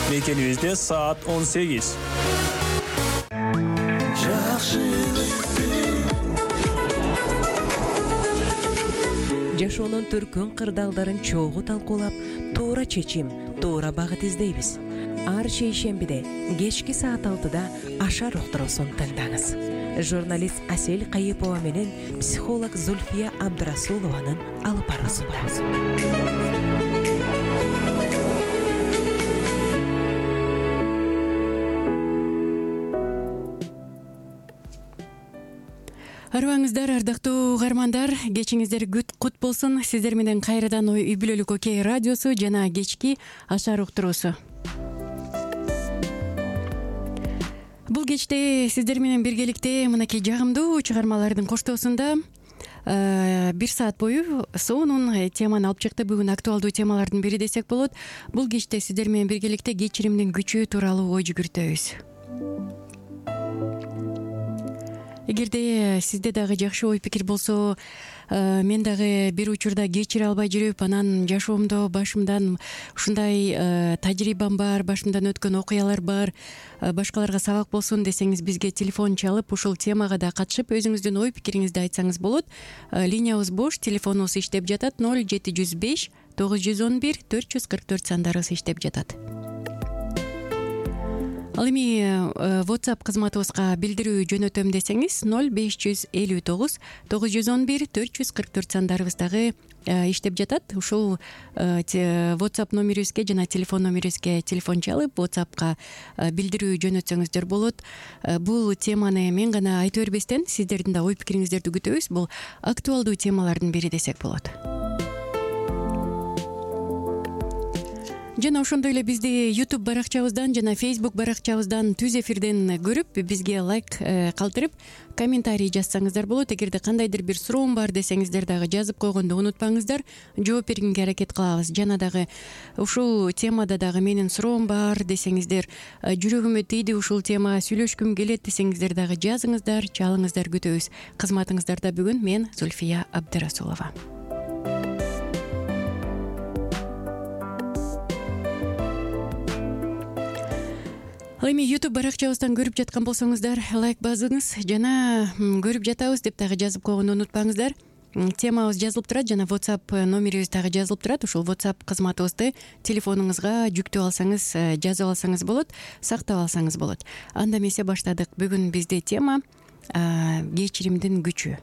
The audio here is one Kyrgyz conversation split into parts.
Mekенибизде saat 18. Жашоонун түркүн кырдаалдарын чогуу талкуулап, туура чечим, туура багыт издейбиз. Ар шейшембиде кечки саат 6-да Ашар уктуруусун тыңдаңыз. Журналист Асель Кайыпова менен психолог Зульфия Абдрасулованын алып баруусу бар. Арыбаңыздар, ардактуу угармандар, кечиңиздер кут болсун. Сиздер менен кайрадан үй бүлөлүк окей радиосу жана кечки Ашар уктуруусу. Бул кечте сиздер менен биргеликте мынакей жагымдуу чыгармалардын коштоосунда 1 саат бою сонун теманы алып чыкты. Бүгүн актуалдуу темалардын бири десек болот. Бул кечте сиздер менен биргеликте кечиримдин күчү тууралуу ой жүгүртөбүз. Эгерде сизде дагы жакшы ой пикир болсо, мен дагы бир учурда кечире албай жүрүп, анан жашоомдо башымдан ушундай тажрыйбам бар, башымдан өткөн окуялар бар, башкаларга сабак болсун десеңиз, бизге телефон чалып, ушул темага да катышып, өзүңүздүн ой пикириңизди айтсаңыз болот. Линиябыз бош, телефонубуз иштеп жатат. 0705 911 444 сандарыбыз иштеп жатат. Ал эми WhatsApp кызматыбызга билдирүү жөнөтөм десеңиз 0559 911 444 сандарыбыз дагы иштеп жатат. Ушул WhatsApp номерибизге жана телефон номерибизге телефон чалып, WhatsAppка билдирүү жөнөтсөңүздөр болот. Бул теманы мен гана айта бербестен, сиздердин да ой пикириңиздерди күтөбүз. Бул актуалдуу темалардын бири десек болот. Жана ошондой эле бизди YouTube баракчабыздан жана Facebook баракчабыздан түз эфирден көрүп, бизге лайк калтырып, комментарий жазсаңыздар болот. Эгерде кандайдыр бир суроом бар десеңиздер дагы жазып койгонду унутпаңыздар. Жооп бергенге аракет кылабыз. Жана дагы ушул темада дагы менин суроом бар десеңиздер, жүрөгүмө тийди ушул тема, сүйлөшкүм келет десеңиздер дагы жазыңыздар, чалыңыздар, күтөбүз. Кызматыңыздарда бүгүн мен Зульфия Абдрасулова. Ал эми YouTube баракчабыздан көрүп жаткан болсоңуздар, лайк басыңыз, жана көрүп жатабыз деп дагы жазып койгонду унутпаңыздар. Темабыз жазылып турат жана WhatsApp номерибиз дагы жазылып турат. Ушул WhatsApp кызматыбызды телефонуңузга жүктөп алсаңыз, жазып алсаңыз болот, сактап алсаңыз болот. Анда эмесе баштадык. Бүгүн бизде тема кечиримдин күчү.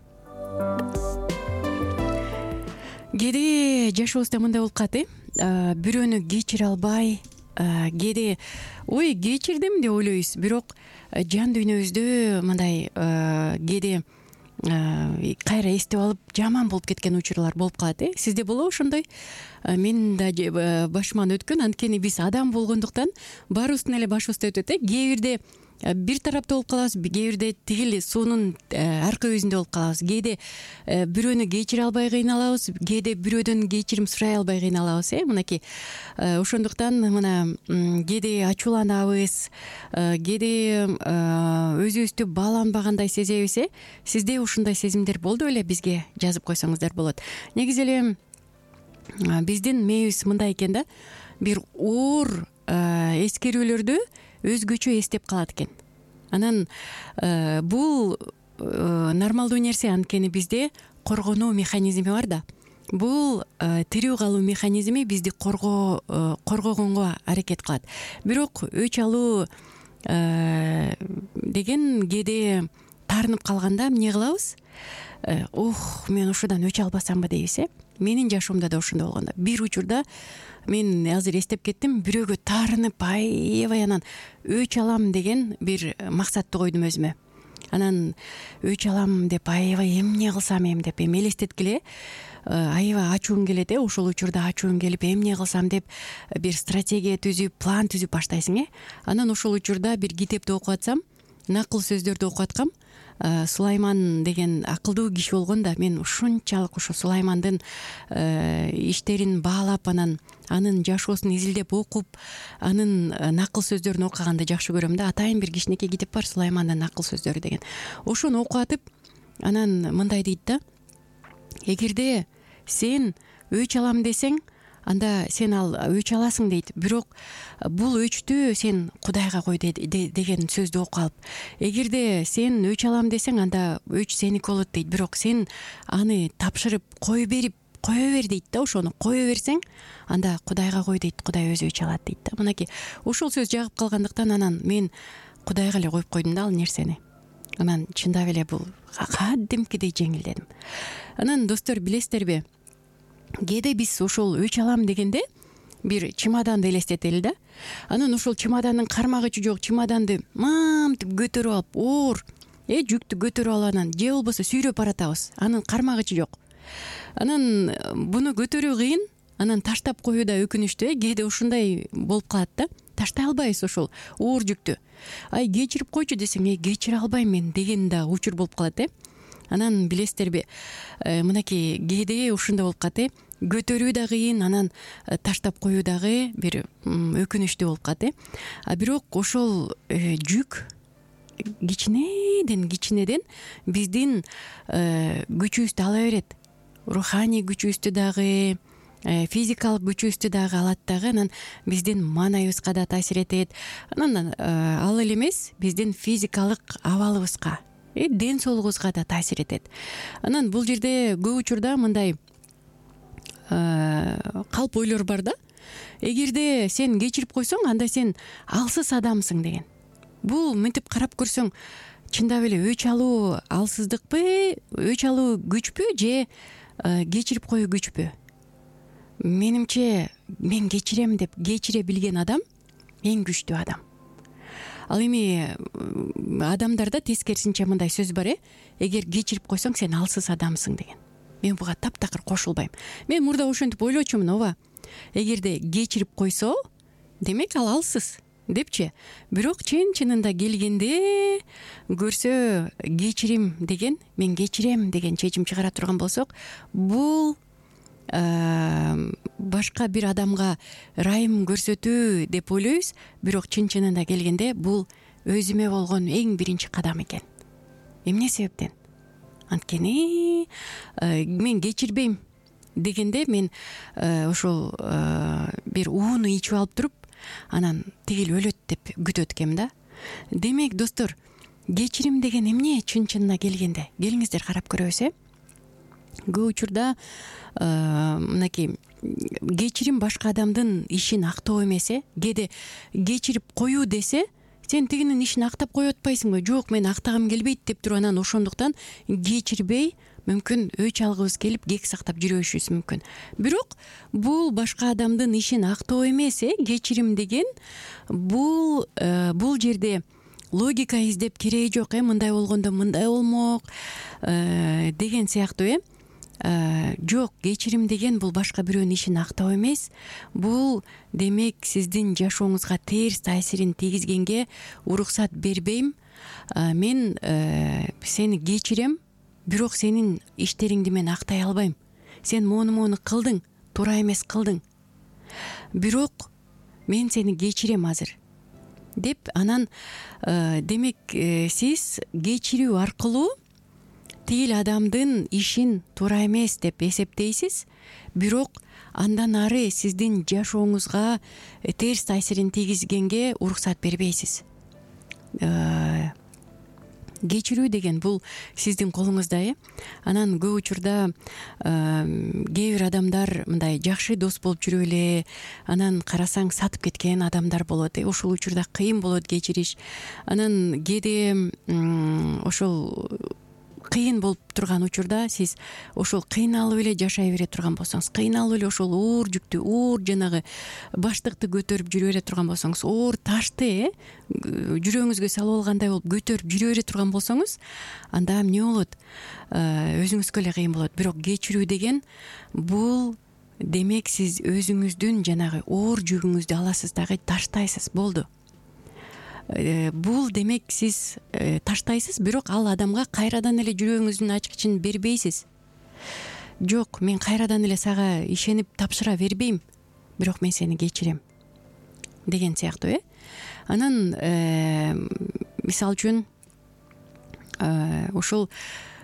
Кээде жашообузда мындай болуп калат, бирөөнү кечире албай, кээде ой кечирдим деп ойлойбуз, бирок жан дүйнөбүздө мындай кээде кайра эстеп алып жаман болуп кеткен учурлар болуп калат. Сизде болобу ошондой? Мен да башыман өткөн. Анткени биз адам болгондуктан баарыбыздын эле башыбызда өтөт. Кээ бирде бир тарапта болуп калабыз, кээ бирде тигил суунун аркы өзүндө болуп калабыз. Кээде бирөөнү кечире албай кыйналабыз, кээде бирөөдөн кечирим сурай албай кыйналабыз. Мынакей ошондуктан мына кээде ачууланабыз, кээде өзүбүздү бааланбагандай сезебиз. Сизде ушундай сезимдер болду беле? Бизге жазып койсоңуздар болот. Негизи эле биздин мээбиз мындай экен да, бир оор эскерүүлөрдү өзгөчө эстеп калат экен. Анан бул нормалдуу нерсе, анткени бизде коргонуу механизми бар да. Бул тирүү калуу механизми бизди коргогонго аракет кылат. Бирок өч алуу деген кээде таарынып калганда эмне кылабыз? Мен ушудан өч албасамбы дейбиз. Менин жашоомдо да ошондой болгондо. Бир учурда мен азыр эстеп кеттим, бирөөгө таарынып аябай анан өч алам деген бир максатты койдум өзүмө. Анан өч алам деп аябай эмне кылсам деп элестеткиле, аябай ачуум келет. Ошол учурда ачуум келип эмне кылсам деп бир стратегия түзүп, план түзүп баштайсың. Анан ошол учурда бир китепти окуп атсам, накыл сөздөрдү окуп аткам. Сулайман деген акылдуу киши болгон да, мен ушунчалык ошо Сулаймандын иштерин баалап, анан анын жашоосун изилдеп окуп, анын накыл сөздөрүн окуганды жакшы көрөм да. Атайын бир кичинекей китеп бар, Сулаймандын накыл сөздөрү деген. Ошону окуп атып, анан мындай дейт да: эгерде сен өч алам десең, анда сен ал өч аласың дейт. Бирок бул өчтү сен Кудайга кой деген сөздү окуп алып, эгерде сен өч алам десең, анда өч сеники болот дейт. Бирок сен аны тапшырып кое бер дейт да, ошону кое берсең, анда Кудайга кой дейт, Кудай өзү өч алат дейт да. Мынакей ушул сөз жагып калгандыктан анан мен Кудайга эле коюп койдум да ал нерсени. Анан чындап эле бул кадимкидей жеңилдедим. Анан достор, билесиздерби, кээде биз ошол өч алам дегенде бир чемоданды элестетели да. Анан ошол чемодандын кармагычы жок чемоданды мамтип көтөрүп алып, оор жүктү көтөрүп алып, анан же болбосо сүйрөп баратабыз. Анын кармагычы жок. Анан буну көтөрүү кыйын, анан таштап коюу да өкүнүчтүү. Кээде ушундай болуп калат да. Таштай албайбыз ошол оор жүктү. Кечирип койчу десең, кечире албайм мен деген да учур болуп калат. Анан билесиздерби, мынакей кээде ушундай болуп калат. Көтөрүү да кыйын, анан таштап коюу дагы бир өкүнүчтүү болуп калат. Бирок ошол жүк кичинеден биздин күчүбүздү ала берет. Руханий күчүбүздү дагы, физикалык күчүбүздү дагы алат дагы. Анан биздин маанайыбызга да таасир этет. Анан ал эле эмес, биздин физикалык абалыбызга, ден соолугубузга да таасир этет. Анан бул жерде көп учурда мындай калп ойлор бар да. Эгерде сен кечирип койсоң, анда сен алсыз адамсың деген. Бул мынтип карап көрсөң, чындап эле өч алуу алсыздыкпы, өч алуу күчпү же кечирип коюу күчпү? Менимче, мен кечирем деп кечире билген адам эң күчтүү адам. Ал эми адамдарда тескерисинче мындай сөз бар, эгер кечирип койсоң, сен алсыз адамсың деген. Мен буга таптакыр кошулбайм. Мен мурда ошентип ойлочумун, ооба. Эгерде кечирип койсо, демек ал алсыз депчи. Бирок чын-чынында келгенде көрсө, кечирим деген, мен кечирем деген чечим чыгара турган болсок, бул башка бир адамга ырайым көрсөтүү деп ойлойбуз. Бирок чын-чынында келгенде бул өзүмө болгон эң биринчи кадам экен. Эмне себептен? Анткени мен кечирбейм дегенде мен ошол бир ууну ичип алып туруп, анан тигил өлөт деп күтөт экем да. Демек, достор, кечирим деген эмне чын-чынына келгенде? Келиңиздер карап көрөбүз. Көп учурда мынакей кечирим башка адамдын ишин актоо эмес. Кээде кечирип коюу десе, сен тигинин ишин актап коюп атпайсыңбы? Жок, мен актагым келбейт деп туруп, анан ошондуктан кечирбей мүмкүн өч алгыбыз келип кек сактап жүрүшүбүз мүмкүн. Бирок бул башка адамдын ишин актоо эмес. Кечирим деген бул жерде логика издеп кереги жок. Мындай болгондо мындай болмок деген сыяктуу. Жок, кечирим деген бул башка бирөөнүн ишин актоо эмес. Бул демек сиздин жашооңузга терс таасирин тийгизгенге уруксат бербейм. Мен сени кечирем, бирок сенин иштериңди мен актай албайм. Сен мону кылдың, туура эмес кылдың. Бирок мен сени кечирем азыр деп, анан демек сиз кечирүү аркылуу тигил адамдын ишин туура эмес деп эсептейсиз, бирок андан ары сиздин жашооңузга терс таасирин тийгизгенге уруксат бербейсиз. Кечирүү деген бул сиздин колуңузда. Анан көп учурда кээ бир адамдар мындай жакшы дос болуп жүрүп эле, анан карасаң сатып кеткен адамдар болот. Ошол учурда кыйын болот кечириш. Анан кээде ошол кыйын болуп турган учурда сиз ошол кыйналып эле жашай бере турган болсоңуз, кыйналып эле ошол оор жүктү, оор жанагы баштыкты көтөрүп жүрө бере турган болсоңуз, оор ташты жүрөгүңүзгө салып алгандай болуп көтөрүп жүрө бере турган болсоңуз, анда эмне болот? Өзүңүзгө эле кыйын болот. Бирок кечирүү деген бул демек сиз өзүңүздүн жанагы оор жүгүңүздү аласыз дагы таштайсыз, болду. Бул демек сиз таштайсыз, бирок ал адамга кайрадан эле жүрөгүңүздүн ачкычын бербейсиз. Жок, мен кайрадан эле сага ишенип тапшыра бербейм, бирок мен сени кечирем деген сыяктуу. Анан мисалы үчүн ошол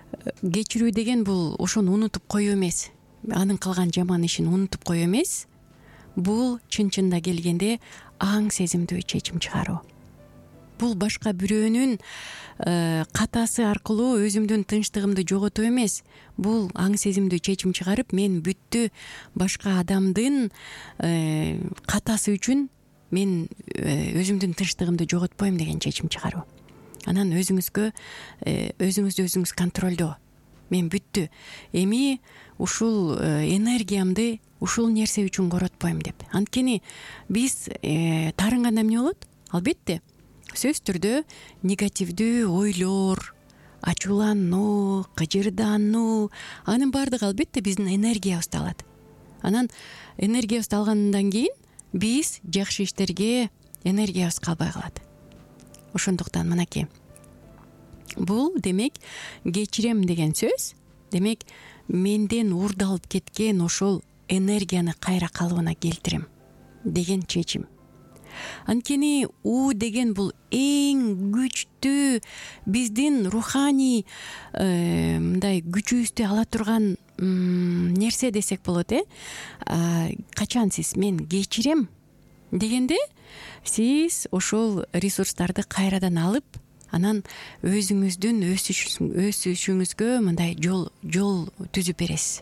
кечирүү деген бул ошону унутуп коюу эмес, анын кылган жаман ишин унутуп коюу эмес, бул чын чынында келгенде аң сезимдүү чечим чыгаруу. Бул башка бирөөнүн катасы аркылуу өзүмдүн тынчтыгымды жоготуу эмес. Бул аң сезимдүү чечим чыгарып, мен бүттү башка адамдын катасы үчүн мен өзүмдүн тынчтыгымды жоготпойм деген чечим чыгаруу. Анан өзүңүзгө өзүңүздү өзүңүз контролдоо. Мен бүттү эми ушул энергиямды ушул нерсе үчүн коротпойм деп. Анткени биз таарынганда эмне болот? Албетте сөзсүз түрдө негативдүү ойлор, ачуулануу, кыжырдануу, анын баардыгы албетте биздин энергиябызды алат. Анан энергиябызды алгандан кийин биз жакшы иштерге энергиябыз калбай калат. Ошондуктан мынакей, бул демек кечирем деген сөз, демек менден уурдалып кеткен ошол энергияны кайра калыбына келтирем деген чечим. Анткени деген бул эң күчтүү биздин руханий мындай күчүбүздү ала турган нерсе десек болот. Качан сиз мен кечирем дегенде сиз ошол ресурстарды кайрадан алып, анан өзүңүздүн өсүшүңүзгө мындай жол түзүп бересиз.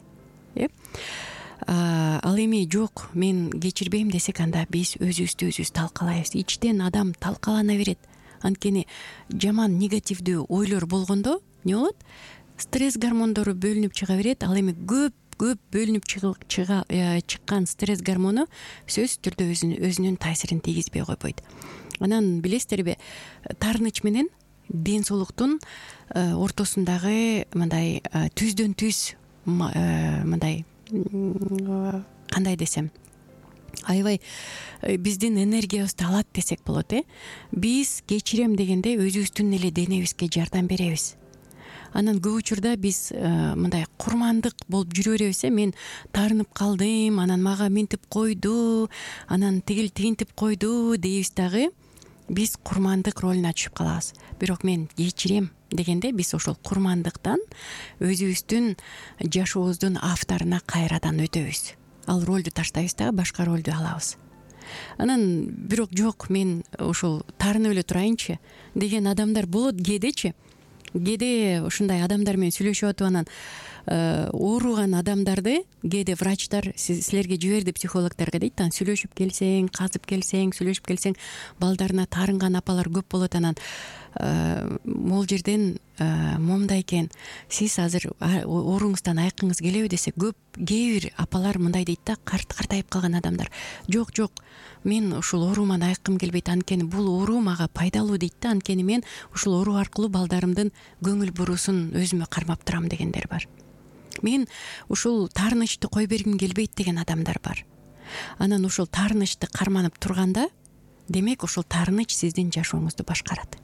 Ал эми жок, мен кечирбейм десек, анда биз өзүбүздү өзүбүз талкалайбыз. Ичтен адам талкалана берет. Анткени жаман негативдүү ойлор болгондо эмне болот? Стресс гормондору бөлүнүп чыга берет. Ал эми көп бөлүнүп чыккан стресс гормону сөзсүз түрдө өзүнүн таасирин тийгизбей койбойт. Анан билесиздерби, таарыныч менен ден соолуктун ортосундагы мындай түздөн түз мындай кандай десем, аябай биздин энергиябызды алат десек болот. Биз кечирем дегенде өзүбүздүн эле денебизге жардам беребиз. Анан көп учурда биз мындай курмандык болуп жүрө беребиз. Мен таарынып калдым, анан мага минтип койду, анан тигил тигинтип койду дейбиз дагы, биз курмандык ролуна түшүп калабыз. Бирок мен кечирем дегенде биз ошол курмандыктан өзүбүздүн жашообуздун авторуна кайрадан өтөбүз. Ал ролду таштайбыз дагы, башка ролду алабыз. Анан бирок жок, мен ошол таарынып эле турайынчы деген адамдар болот кээдечи. Кээде ушундай адамдар менен сүйлөшүп атып, анан ооруган адамдарды кээде врачтар силерге жиберди психологдорго дейт. Анан сүйлөшүп келсең, казып келсең, сүйлөшүп келсең, балдарына таарынган апалар көп болот. Анан могул жерден момундай экен, сиз азыр ооруңуздан айыккыңыз келеби десе, кээ бир апалар мындай дейт да, картайып калган адамдар: жок, мен ушул ооруман айыккым келбейт, анткени бул оору мага пайдалуу дейт да, анткени мен ушул оору аркылуу балдарымдын көңүл буруусун өзүмө кармап турам дегендер бар. Мен ушул таарынычты кой бергим келбейт деген адамдар бар. Анан ушул таарынычты карманып турганда, демек ушул таарыныч сиздин жашооңузду башкарат.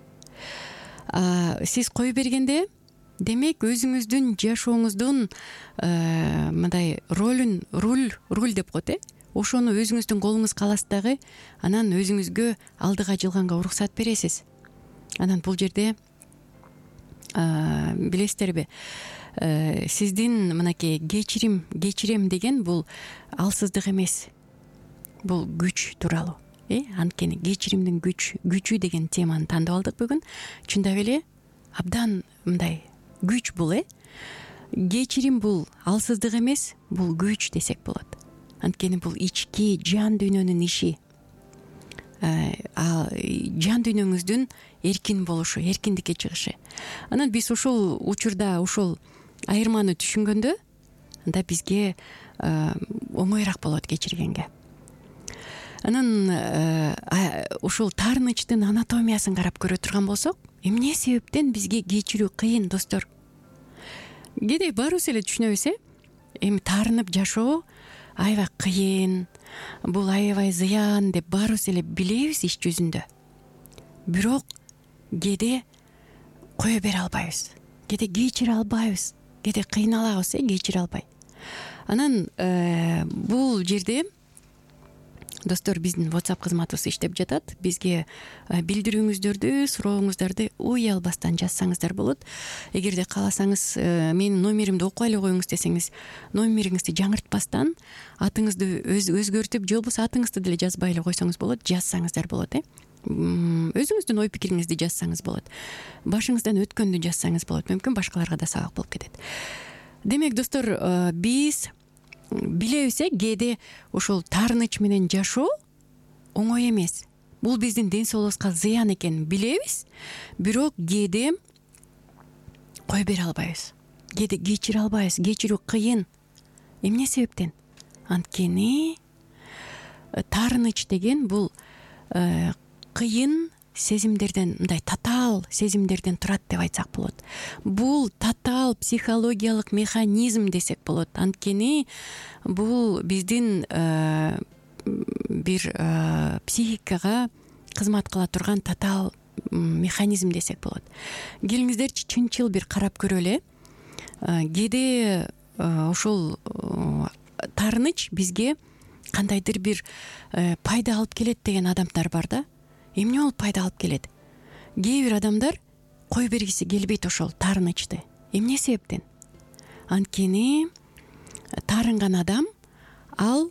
Сиз кой бергенде, демек өзүңүздүн жашооңуздун мындай руль деп коет. Ошону өзүңүздүн колуңузга аласыз дагы, анан өзүңүзгө алдыга жылганга уруксат бересиз. Анан бул жерде билесиздерби, сиздин мынакей кечирем деген бул алсыздык эмес, бул күч тууралуу. Анткени кечиримдин күчү деген теманы тандап алдык бүгүн. Чындап эле абдан мындай күч бул. Кечирим бул алсыздык эмес, бул күч десек болот. Анткени бул ички жан дүйнөнүн иши. Жан дүйнөңүздүн эркин болушу, эркиндикке чыгышы. Анан биз ушул учурда ушул айырманы түшүнгөндө, анда бизге оңоюраак болот кечиргенге. Анан ушул таарынычтын анатомиясын карап көрө турган болсок, эмне себептен бизге кечирүү кыйын, достор? Кээде баарыбыз эле түшүнөбүз, эми таарынып жашоо аябай кыйын, бул аябай зыян деп баарыбыз эле билебиз иш жүзүндө. Бирок кээде кое бере албайбыз, кээде кечире албайбыз, кээде кыйналабыз, кечире албай. Анан бул жерде достор, биздин WhatsApp кызматыбыз иштеп жатат. Бизге билдирүүңүздөрдү, сурооңуздарды уялбастан жазсаңыздар болот. Эгерде кааласаңыз, менин номеримди окуй эле коюңуз десеңиз, номериңизди жаңыртпастан атыңызды өзгөртүп, же болбосо атыңызды деле жазбай эле койсоңуз болот, жазсаңыздар болот. Өзүңүздүн ой пикириңизди жазсаңыз болот, башыңыздан өткөндү жазсаңыз болот. Мүмкүн башкаларга да сабак болуп кетет. Демек достор, биз билебиз, кээде ошол таарыныч менен жашоо оңой эмес. Бул биздин ден соолугубузга зыян экенин билебиз, бирок кээде кой бере албайбыз. Кээде кечире албайбыз. Кечирүү кыйын. Эмне себептен? Анткени таарыныч деген бул кыйын сезимдерден, мындай татаал сезимдерден турат деп айтсак болот. Бул татаал психологиялык механизм десек болот. Анткени бул биздин бир психикага кызмат кыла турган татаал механизм десек болот. Келиңиздерчи чынчыл бир карап көрөлү. Кээде ошол таарыныч бизге кандайдыр бир пайда алып келет деген адамдар бар да. Эмне болуп пайда алып келет? Кээ бир адамдар кой бергиси келбейт ошол таарынычты. Эмне себептен? Анткени таарынган адам ал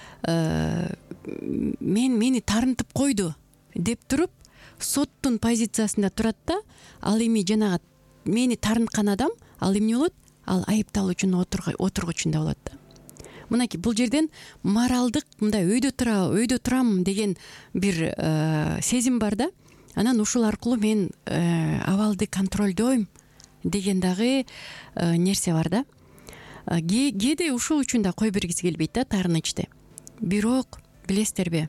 мени таарынтып койду деп туруп, соттун позициясында турат да, ал эми жанагы мени таарынткан адам ал эмне болот? Ал айыпталуучунун отургучунда болот да. Мынакей бул жерден моралдык, мындай өйдө турам деген бир сезим бар да. Анан ушул аркылуу мен абалды контролдойм деген дагы нерсе бар да. Кээде ушул үчүн да кой бергиси келбейт да таарынычты. Бирок билесиздерби,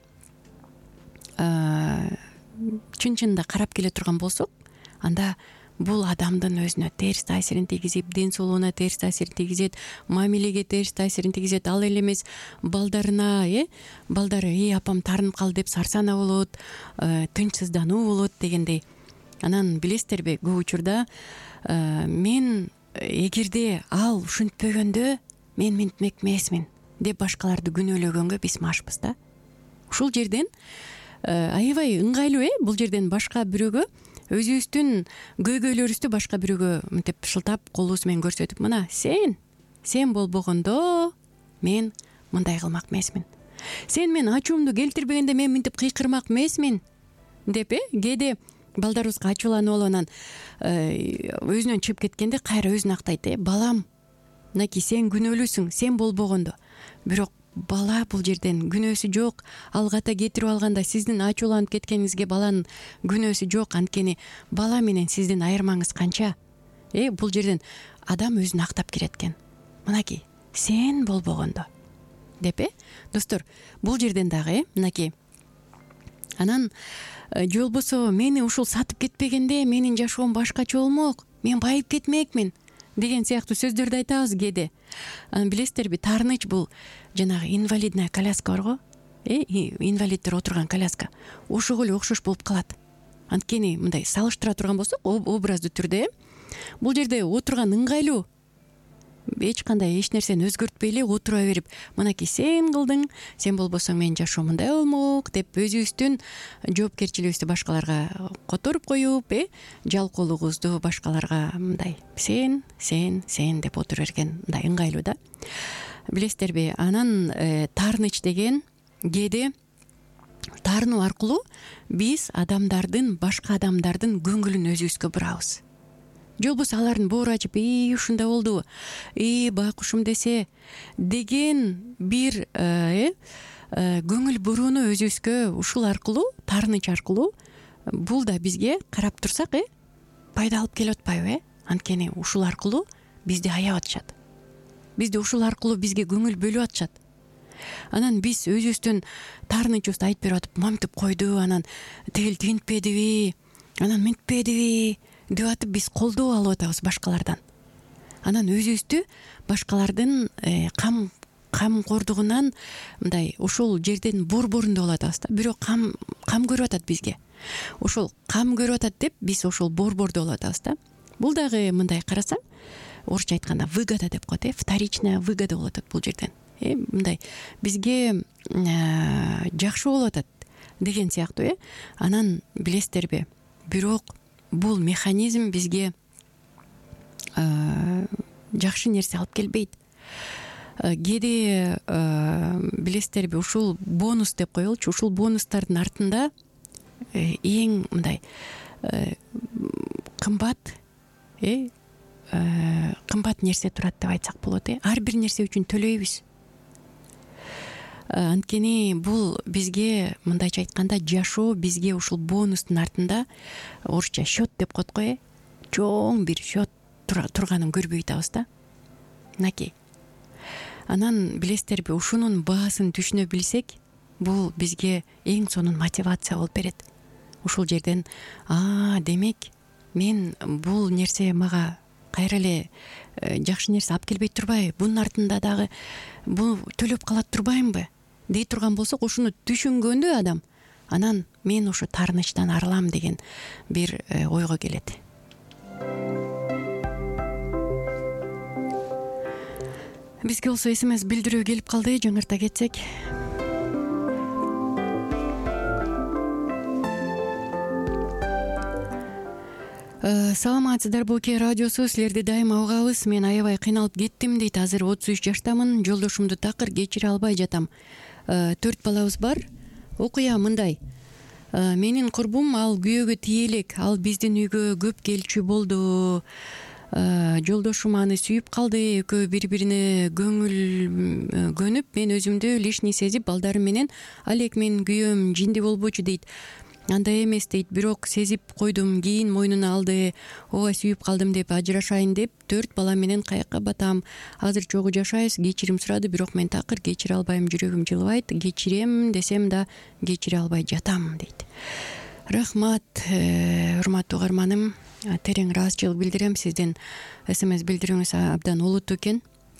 чын-чынында карап келе турган болсок, анда бул адамдын өзүнө терс таасирин тийгизип, ден соолугуна терс таасирин тийгизет, мамилеге терс таасирин тийгизет. Ал эле эмес, балдарына, балдары апам таарынып калды деп сарсана болот, тынчсыздануу болот дегендей. Анан билесиздерби, көп учурда мен эгерде ал ушинтпегөндө мен мынтмек эмесмин деп башкаларды күнөөлөгөнгө биз машпыз да. Ушул жерден аябай ыңгайлуу, бул жерден башка бирөөгө өзүбүздүн көйгөйлөрүбүздү башка бирөөгө мынтип шылтап, колубуз менен көрсөтүп, мына сен болбогондо мен мындай кылмак эмесмин. Сен мен ачуумду келтирбегенде мен мынтип кыйкырмак эмесмин деп, кээде балдарыбызга ачууланып алып анан өзүнөн чыгып кеткенде кайра өзүн актайт. Балам, мынакей сен күнөөлүүсүң, сен болбогондо. Бирок бала бул жерден күнөөсү жок. Ал ката кетирип алганда сиздин ачууланып кеткениңизге баланын күнөөсү жок. Анткени бала менен сиздин айырмаңыз канча? Бул жерден адам өзүн актап кирет экен. Мынакей сен болбогондо деп, достор, бул жерден дагы мынакей анан же болбосо мени ушул сатып кетпегенде менин жашоом башкача болмок, мен байып кетмекмин деген сыяктуу сөздөрдү айтабыз кээде. Анан билесиздерби, таарыныч бул жанагы инвалидная коляска барго, инвалиддер отурган коляска. Ошого эле окшош болуп калат. Анткени мындай салыштыра турган болсок, образдуу түрдө бул жерде отурган ыңгайлуу. Эч кандай эч нерсени өзгөртпөй эле отура берип, мынакей сен кылдың, сен болбосоң менин жашоом мындай болмок деп өзүбүздүн жоопкерчилигибизди башкаларга которуп коюп, жалкоолугубузду башкаларга мындай сен деп отура берген мындай ыңгайлуу да. Билесиздерби, анан таарыныч деген кээде таарынуу аркылуу биз башка адамдардын көңүлүн өзүбүзгө бурабыз. Же болбосо алардын боору ачып, ушундай болду, байкушум десе деген бир көңүл бурууну өзүбүзгө ушул аркылуу, таарыныч аркылуу, бул да бизге карап турсак, пайда алып келип атпайбы? Анткени ушул аркылуу бизди аяп атышат. Бизди ушул аркылуу бизге көңүл бөлүп атышат. Анан биз өзүбүздүн таарынычыбызды айтып берип атып, мамтып койду, анан тигил тинтпедиби, анан мынтпедиби деп атып биз колдоо алып атабыз башкалардан. Анан өзүбүздү башкалардын камкордугунан мындай ошол жерден борборунда болуп атабыз да. Бирок кам көрүп атат бизге. Ошол кам көрүп атат деп биз ошол борбордо болуп атабыз да. Бул дагы мындай карасаң, орусча айтканда выгода деп коет, вторичная выгода болуп атат бул жерден. Мындай бизге жакшы болуп атат деген сыяктуу. Анан билесиздерби, бирок бул механизм бизге жакшы нерсе алып келбейт. Кээде билесиздерби, ушул бонус деп коелучу, ушул бонустардын артында эң мындай кымбат нерсе турат деп айтсак болот. Ар бир нерсе үчүн төлөйбүз. Анткени бул бизге, мындайча айтканда, жашоо бизге ушул бонустун артында, орусча счет деп коет го, чоң бир счет турганын көрбөй атабыз да. Накей. Анан билесиздерби, ушунун баасын түшүнө билсек, бул бизге эң сонун мотивация болуп берет. Ушул жерден демек мен бул нерсе мага кайра эле жакшы нерсе алып келбей турбайбы, бунун артында дагы бул төлөп калат турбаймынбы дей турган болсок, ушуну түшүнгөндө адам, анан мен ушу таарынычтан арылам деген бир ойго келет. Бизге болсо СМС билдирүү келип калды, жаңырта кетсек. Саламатсыздарбы, Оке радиосу, силерди дайыма угабыз. Мен аябай кыйналып кеттим дейт. Азыр 33 жаштамын, жолдошумду такыр кечире албай жатам. 4 балабыз бар. Окуя мындай. Менин курбум, ал күйөөгө тие элек. Ал биздин үйгө көп келчү болду. Жолдошум аны сүйүп калды. Экөө бири-бирине көңүл көнүп, мен өзүмдү лишний сезип, балдарым менен алек мен күйөөм жинди болбочу дейт. Андай эмес дейт, бирок сезип койдум, кийин мойнуна алды. Ооба, сүйүп калдым деп ажырашайын деп 4 бала менен каякка батам. Азыр чогуу жашайбыз, кечирим сурады, бирок мен такыр кечире албайм, жүрөгүм жылыбайт. Кечирем десем да кечире албай жатам дейт. Рахмат, урматтуу угарманым. Терең ыраазычылык билдирем. Сиздин СМС билдирүүңүз абдан олуттуу экен.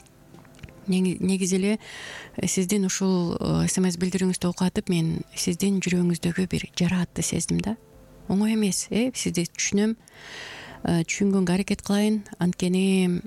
Негизи эле сиздин ушул СМС билдирүүңүздү окуп атып, мен сиздин жүрөгүңүздөгү бир жараатты сездим да. Оңой эмес, сизди түшүнөм. Түшүнгөнгө аракет кылайын. Анткени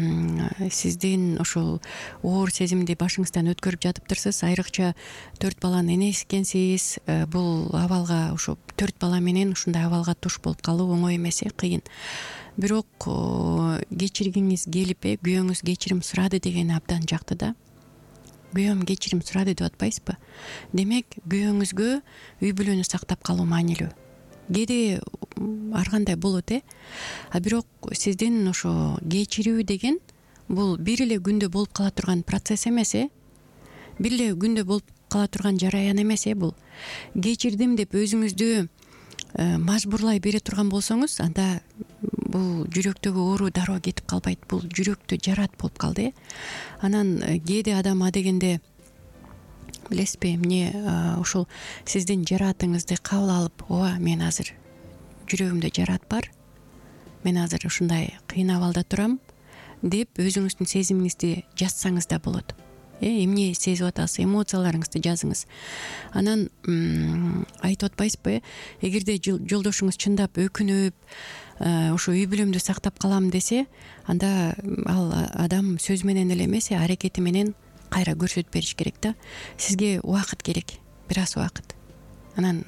сиздин ошол оор сезимди башыңыздан өткөрүп жатыптырсыз. Айрыкча 4 баланын энеси экенсиз. Бул абалга, ошо 4 бала менен ушундай абалга туш болуп калуу оңой эмес, кыйын. Бирок кечиргиңиз келип, күйөөңүз кечирим сурады деген абдан жакты да. Күйөөм кечирим сурады деп атпайсызбы? Демек, күйөөңүзгө үй бүлөнү сактап калуу маанилүү. Кээде ар кандай болот, а бирок сиздин ошо кечирүү деген бул бир эле күндө болуп кала турган процесс эмес, бир эле күндө болуп кала турган жараян эмес, бул. Кечирдим деп өзүңүздү мажбурлай бере турган болсоңуз, анда бул жүрөктөгү оору дароо кетип калбайт. Бул жүрөктө жарат болуп калды. Анан кээде адам адегенде, билесизби, эмне ушул сиздин жараатыңызды кабыл алып, ооба, мен азыр жүрөгүмдө жараат бар, мен азыр ушундай кыйын абалда турам деп өзүңүздүн сезимиңизди жазсаңыз да болот. Эмне сезип атасыз, эмоцияларыңызды жазыңыз. Анан айтып атпайсызбы, эгерде жолдошуңуз чындап өкүнүп, ошо үй бүлөмдү сактап калам десе, анда ал адам сөз менен эле эмес, аракети менен кайра көрсөтүп бериш керек да. Сизге убакыт керек, бир аз убакыт. Анан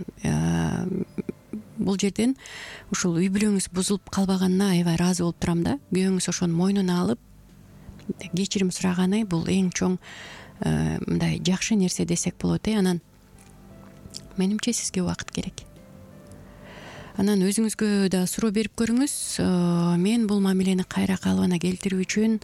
бул жерден ушул үй бүлөңүз бузулуп калбаганына аябай ыраазы болуп турам да. Күйөөңүз ошону мойнуна алып кечирим сураганы бул эң чоң мындай жакшы нерсе десек болот. Анан менимче сизге убакыт керек. Анан өзүңүзгө да суроо берип көрүңүз. Мен бул мамилени кайра калыбына келтирүү үчүн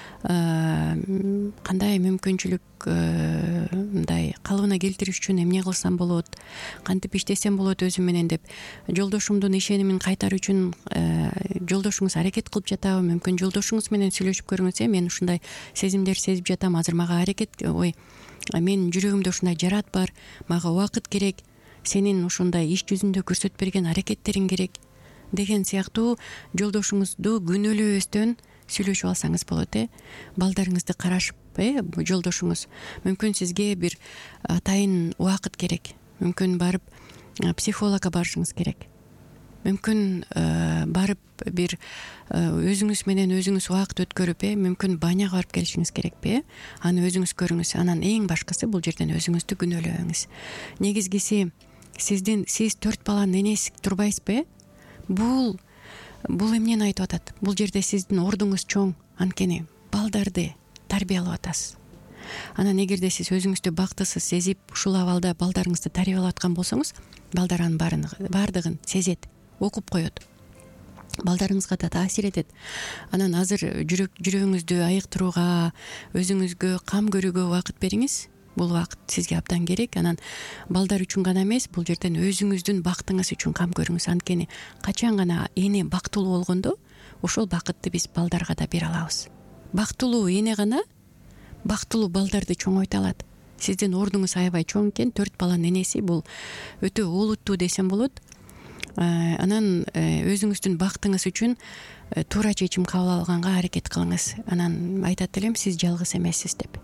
кандай мүмкүнчүлүк, мындай калыбына келтириш үчүн эмне кылсам болот, кантип иштесем болот өзүм менен деп жолдошумдун ишенимин кайтаруу үчүн жолдошуңуз аракет кылып жатабы, мүмкүн жолдошуңуз менен сүйлөшүп көрүңүз. Мен ушундай сезимдер сезип жатам, азыр мага аракет, менин жүрөгүмдө ушундай жараат бар, мага убакыт керек, сенин ушундай иш жүзүндө көрсөтүп берген аракеттериң керек деген сыяктуу жолдошуңузду күнөөлөбөстөн сүйлөшүп алсаңыз болот. Балдарыңызды карашып, жолдошуңуз мүмкүн сизге бир атайын убакыт керек, мүмкүн барып психологко барышыңыз керек. мүмкүн барып бир өзүңүз менен өзүңүз убакыт өткөрүп мүмкүн баняга барып келишиңиз керекпи? Аны өзүңүз көрүңүз. Анан эң башкысы бул жерден өзүңүздү күнөөлөбөңүз. Негизгиси сиз 4 баланын энеси турбайсызбы? Бул эмнени айтып атат? Бул жерде сиздин ордуңуз чоң. Анткени балдарды тарбиялап атасыз. Анан эгерде сиз өзүңүздү бактысыз сезип, ушул абалда балдарыңызды тарбиялап аткан болсоңуз, балдар анын баардыгын сезет, окуп коет. Балдарыңызга да таасир этет. Анан азыр жүрөгүңүздү айыктырууга, өзүңүзгө кам көрүүгө убакыт бериңиз. Бул убакыт сизге абдан керек. Анан балдар үчүн гана эмес, бул жерден өзүңүздүн бактыңыз үчүн кам көрүңүз. Анткени качан гана эне бактылуу болгондо, ошол бакытты биз балдарга да бере алабыз. Бактылуу эне гана бактылуу балдарды чоңойто алат. Сиздин ордуңуз аябай чоң экен, 4 баланын энеси, бул өтө олуттуу десем болот. Анан өзүңүздүн бактыңыз үчүн туура чечим кабыл алганга аракет кылыңыз. Анан айтат элем, сиз жалгыз эмессиз деп.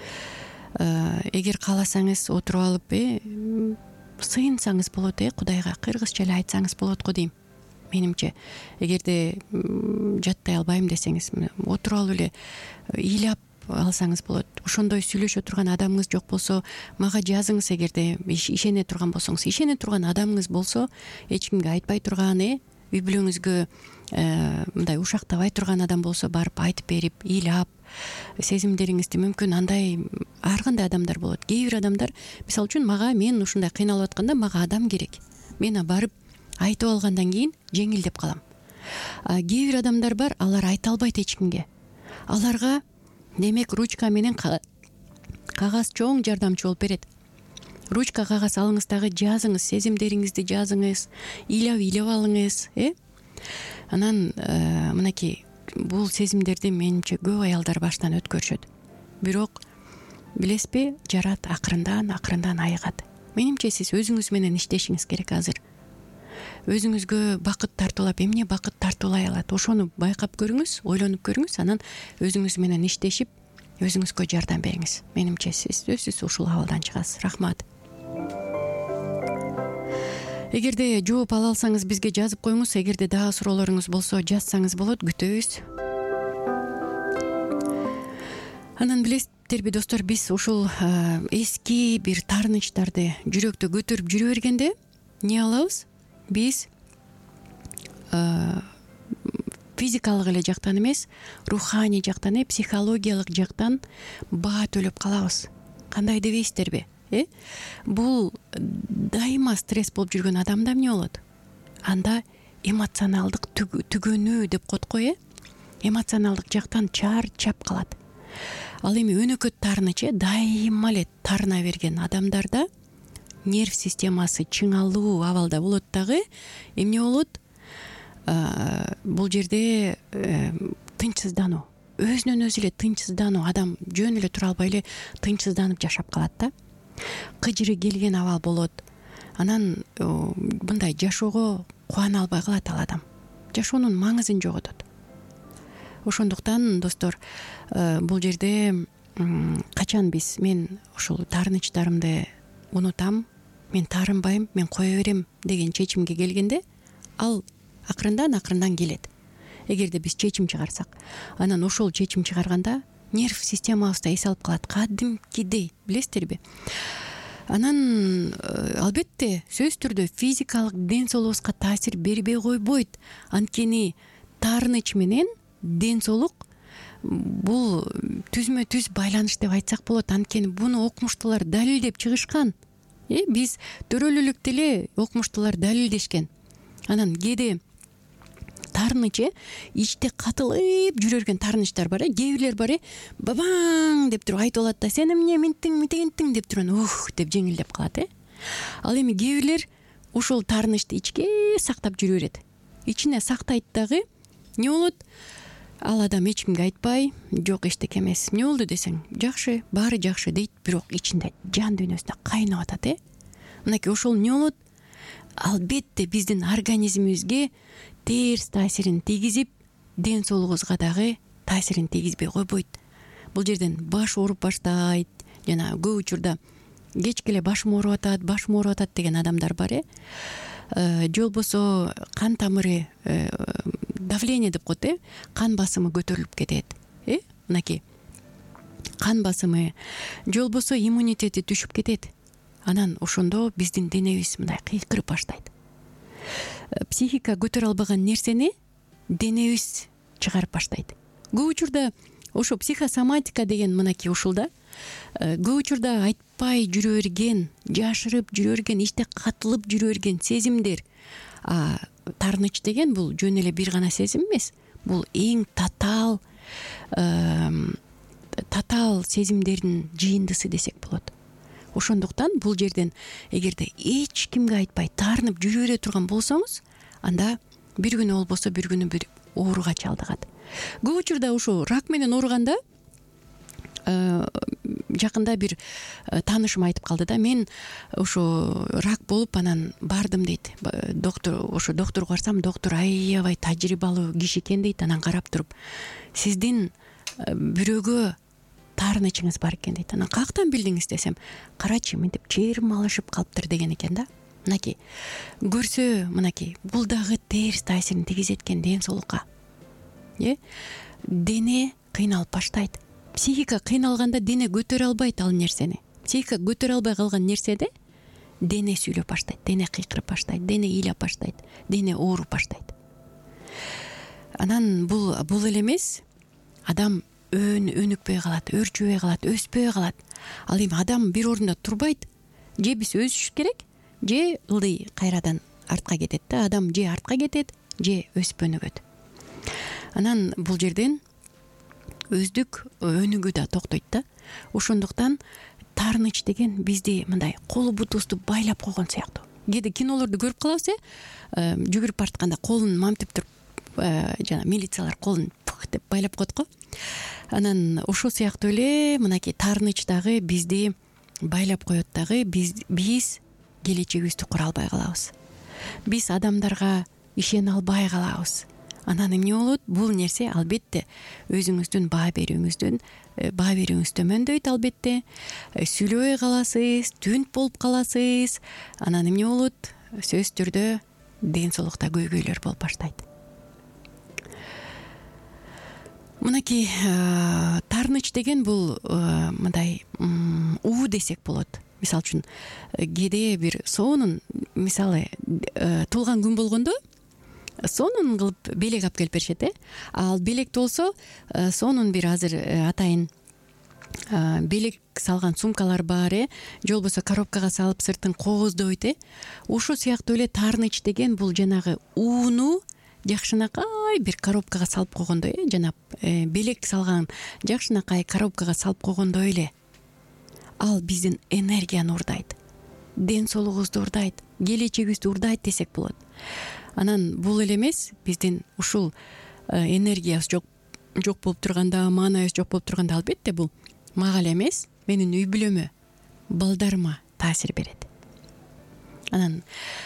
Эгер кааласаңыз отуруп алып, сыйынсаңыз болот, Кудайга кыргызча эле айтсаңыз болот го дейм. Менимче, эгерде жаттай албайм десеңиз, отуруп алып эле ыйлап алсаңыз болот. Ошондой сүйлөшө турган адамыңыз жок болсо, мага жазыңыз. Эгерде ишене турган болсоңуз, ишене турган адамыңыз болсо, эч кимге айтпай турган, үй бүлөңүзгө мындай ушактабай турган адам болсо, барып айтып берип, ыйлап, сезимдериңизди мүмкүн андай ар кандай адамдар болот. Кээ бир адамдар, мисалы үчүн, мен ушундай кыйналып атканда мага адам керек. Мен барып айтып алгандан кийин жеңилдеп калам. Кээ бир адамдар бар, алар айта албайт эч кимге. Аларга демек ручка менен кагаз чоң жардамчы болуп берет. Ручка, кагаз алыңыз, дагы жазыңыз, сезимдериңизди жазыңыз, ыйлап алыңыз, Анан мынакей бул сезимдерди менимче көп аялдар баштан өткөрүшөт. Бирок билесизби, жарат акырындан айыгат. Менимче сиз өзүңүз менен иштешиңиз керек азыр. Өзүңүзгө бакыт тартуулап, эмне бакыт тартуулай алат, ошону байкап көрүңүз, ойлонуп көрүңүз, анан өзүңүз менен иштешип, өзүңүзгө жардам бериңиз. Менимче сиз сөзсүз ушул абалдан чыгасыз. Рахмат. Эгерде жооп ала алсаңыз, бизге жазып коюңуз. Эгерде дагы суроолоруңуз болсо, жазсаңыз болот, күтөбүз. Анан билесиздерби достор, биз ушул эски бир таарынычтарды жүрөктө көтөрүп жүрө бергенде эмне алабыз? Биз физикалык эле жактан эмес, руханий жактан, психологиялык жактан баа төлөп калабыз. Кандай дебейсиздерби? Бул дайыма стресс болуп жүргөн адамда эмне болот? Анда эмоционалдык түгөнүү деп коет го, эмоционалдык жактан чарчап калат. Ал эми өнөкөт таарыныч дайыма эле таарына берген адамдарда нерв системасы чыңалуу абалда болот дагы. Эмне болот? Бул жерде тынчсыздануу, өзүнөн өзү эле тынчсыздануу, адам жөн эле тура албай эле тынчсызданып жашап калат да. Кыжыры келген абал болот. Анан мындай жашоого кубана албай калат ал адам. Жашоонун маңызын жоготот. Ошондуктан достор, бул жерде качан мен ушул таарынычтарымды унутам, мен таарынбайм, мен кое берем деген чечимге келгенде, ал акырындан келет. Эгерде биз чечим чыгарсак, анан ошол чечим чыгарганда нерв системабызда эс алып калат, кадимкидей, билесиздерби? Анан албетте сөзсүз түрдө физикалык ден соолугубузга таасир бербей койбойт. Анткени таарыныч менен ден соолук бул түзмө түз байланыш деп айтсак болот. Анткени буну окумуштуулар далилдеп чыгышкан. Биз төрөлүүлүк деле окумуштуулар далилдешкен. Анан кээде таарыныч ичте катылып жүрө берген таарынычтар бар. Кээ бирлер бар, бабаң деп туруп айтып алат да, сен эмне минтиң митегинтиң деп туруп деп жеңилдеп калат. Ал эми кээ бирлер ошол таарынычты ичке сактап жүрө берет. Ичине сактайт дагы. Эмне болот? Ал адам эч кимге айтпай, жок эчтеке эмес. Эмне болду десең, жакшы, баары жакшы дейт, бирок ичинде жан дүйнөсүндө кайнап атат. Мынакей ошол эмне болот? Албетте биздин организмибизге терс таасирин тийгизип, ден соолугубузга дагы таасирин тийгизбей койбойт. Бул жерден баш ооруп баштайт, жана көп учурда кечке эле башым ооруп атат деген адамдар бар. же болбосо кан тамыры давление деп коет, кан басымы көтөрүлүп кетет, мынакей кан басымы, же болбосо иммунитети түшүп кетет. Анан ошондо биздин денебиз мындай кыйкырып баштайт. Психика көтөрө албаган нерсени денебиз чыгарып баштайт. Көп учурда ошо психосоматика деген мынакей ушул да. Көп учурда айтпай жүрө берген, жашырып жүрө берген, ичте катылып жүрө берген сезимдер. Таарыныч деген бул жөн эле бир гана сезим эмес. Бул эң татаал сезимдердин жыйындысы десек болот. Ошондуктан бул жерден эгерде эч кимге айтпай таарынып жүрө бере турган болсоңуз, анда бир күнү болбосо бир күнү бир ооруга чалдыгат. Көп учурда ушу рак менен ооруганда жакында бир таанышым айтып калды да, мен ошо рак болуп анан бардым дейт. Доктурга барсам, доктур аябай тажрыйбалуу киши экен дейт. Анан карап туруп, сиздин бирөөгө таарынычыңыз бар экен дейт. Анан каяктан билдиңиз десем, карачы, мынтип чыйырмалашып калыптыр деген экен да. Мынакей көрсө, мынакей бул дагы терс таасирин тийгизет экен ден соолукка. Дене кыйналып баштайт. Психика кыйналганда дене көтөрө албайт ал нерсени. Психика көтөрө албай калган нерседе дене сүйлөп баштайт, дене кыйкырып баштайт, дене ыйлап баштайт, дене ооруп баштайт. Анан бул эле эмес, адам өнүкпөй калат, өрчүбөй калат, өспөй калат. Ал эми адам бир орунда турбайт. Же биз өсүш керек, же ылдый кайрадан артка кетет да. Адам же артка кетет, же өсүп өнүгөт. Анан бул жерден өздүк өнүгүү да токтойт да. Ошондуктан таарыныч деген бизди мындай колу бутубузду байлап койгон сыяктуу. Кээде кинолорду көрүп калабыз, жүгүрүп баратканда колун мамтып туруп, жана милициялар колун деп байлап коет го. Анан ошол сыяктуу эле мынакей таарыныч дагы бизди байлап коет дагы. Биз келечегибизди кура албай калабыз. Биз адамдарга ишене албай калабыз. Анан эмне болот? Бул нерсе албетте өзүңүздүн баа берүүңүз төмөндөйт албетте. Сүйлөбөй каласыз, түнт болуп каласыз. Анан эмне болот? Сөзсүз түрдө ден соолукта көйгөйлөр болуп баштайт. Мынакей таарыныч деген бул мындай уу десек болот. Мисалы үчүн кээде бир сонун, мисалы туулган күн болгондо сонун кылып белек алып келип беришет. Ал белекти болсо сонун бир азыр атайын белек салган сумкалар бар, же болбосо коробкага салып сыртын кооздойт. Ошол сыяктуу эле таарыныч деген бул жанагы ууну жакшынакай бир коробкага салып койгондой, жана белек салган жакшынакай коробкага салып койгондой эле. Ал биздин энергияны урдайт, ден соолугубузду урдайт, келечегибизди урдайт десек болот. Анан бул эле эмес, биздин ушул энергиябыз жок болуп турганда, маанайыбыз жок болуп турганда, албетте бул мага эле эмес, менин үй бүлөмө, балдарыма таасир берет. Анан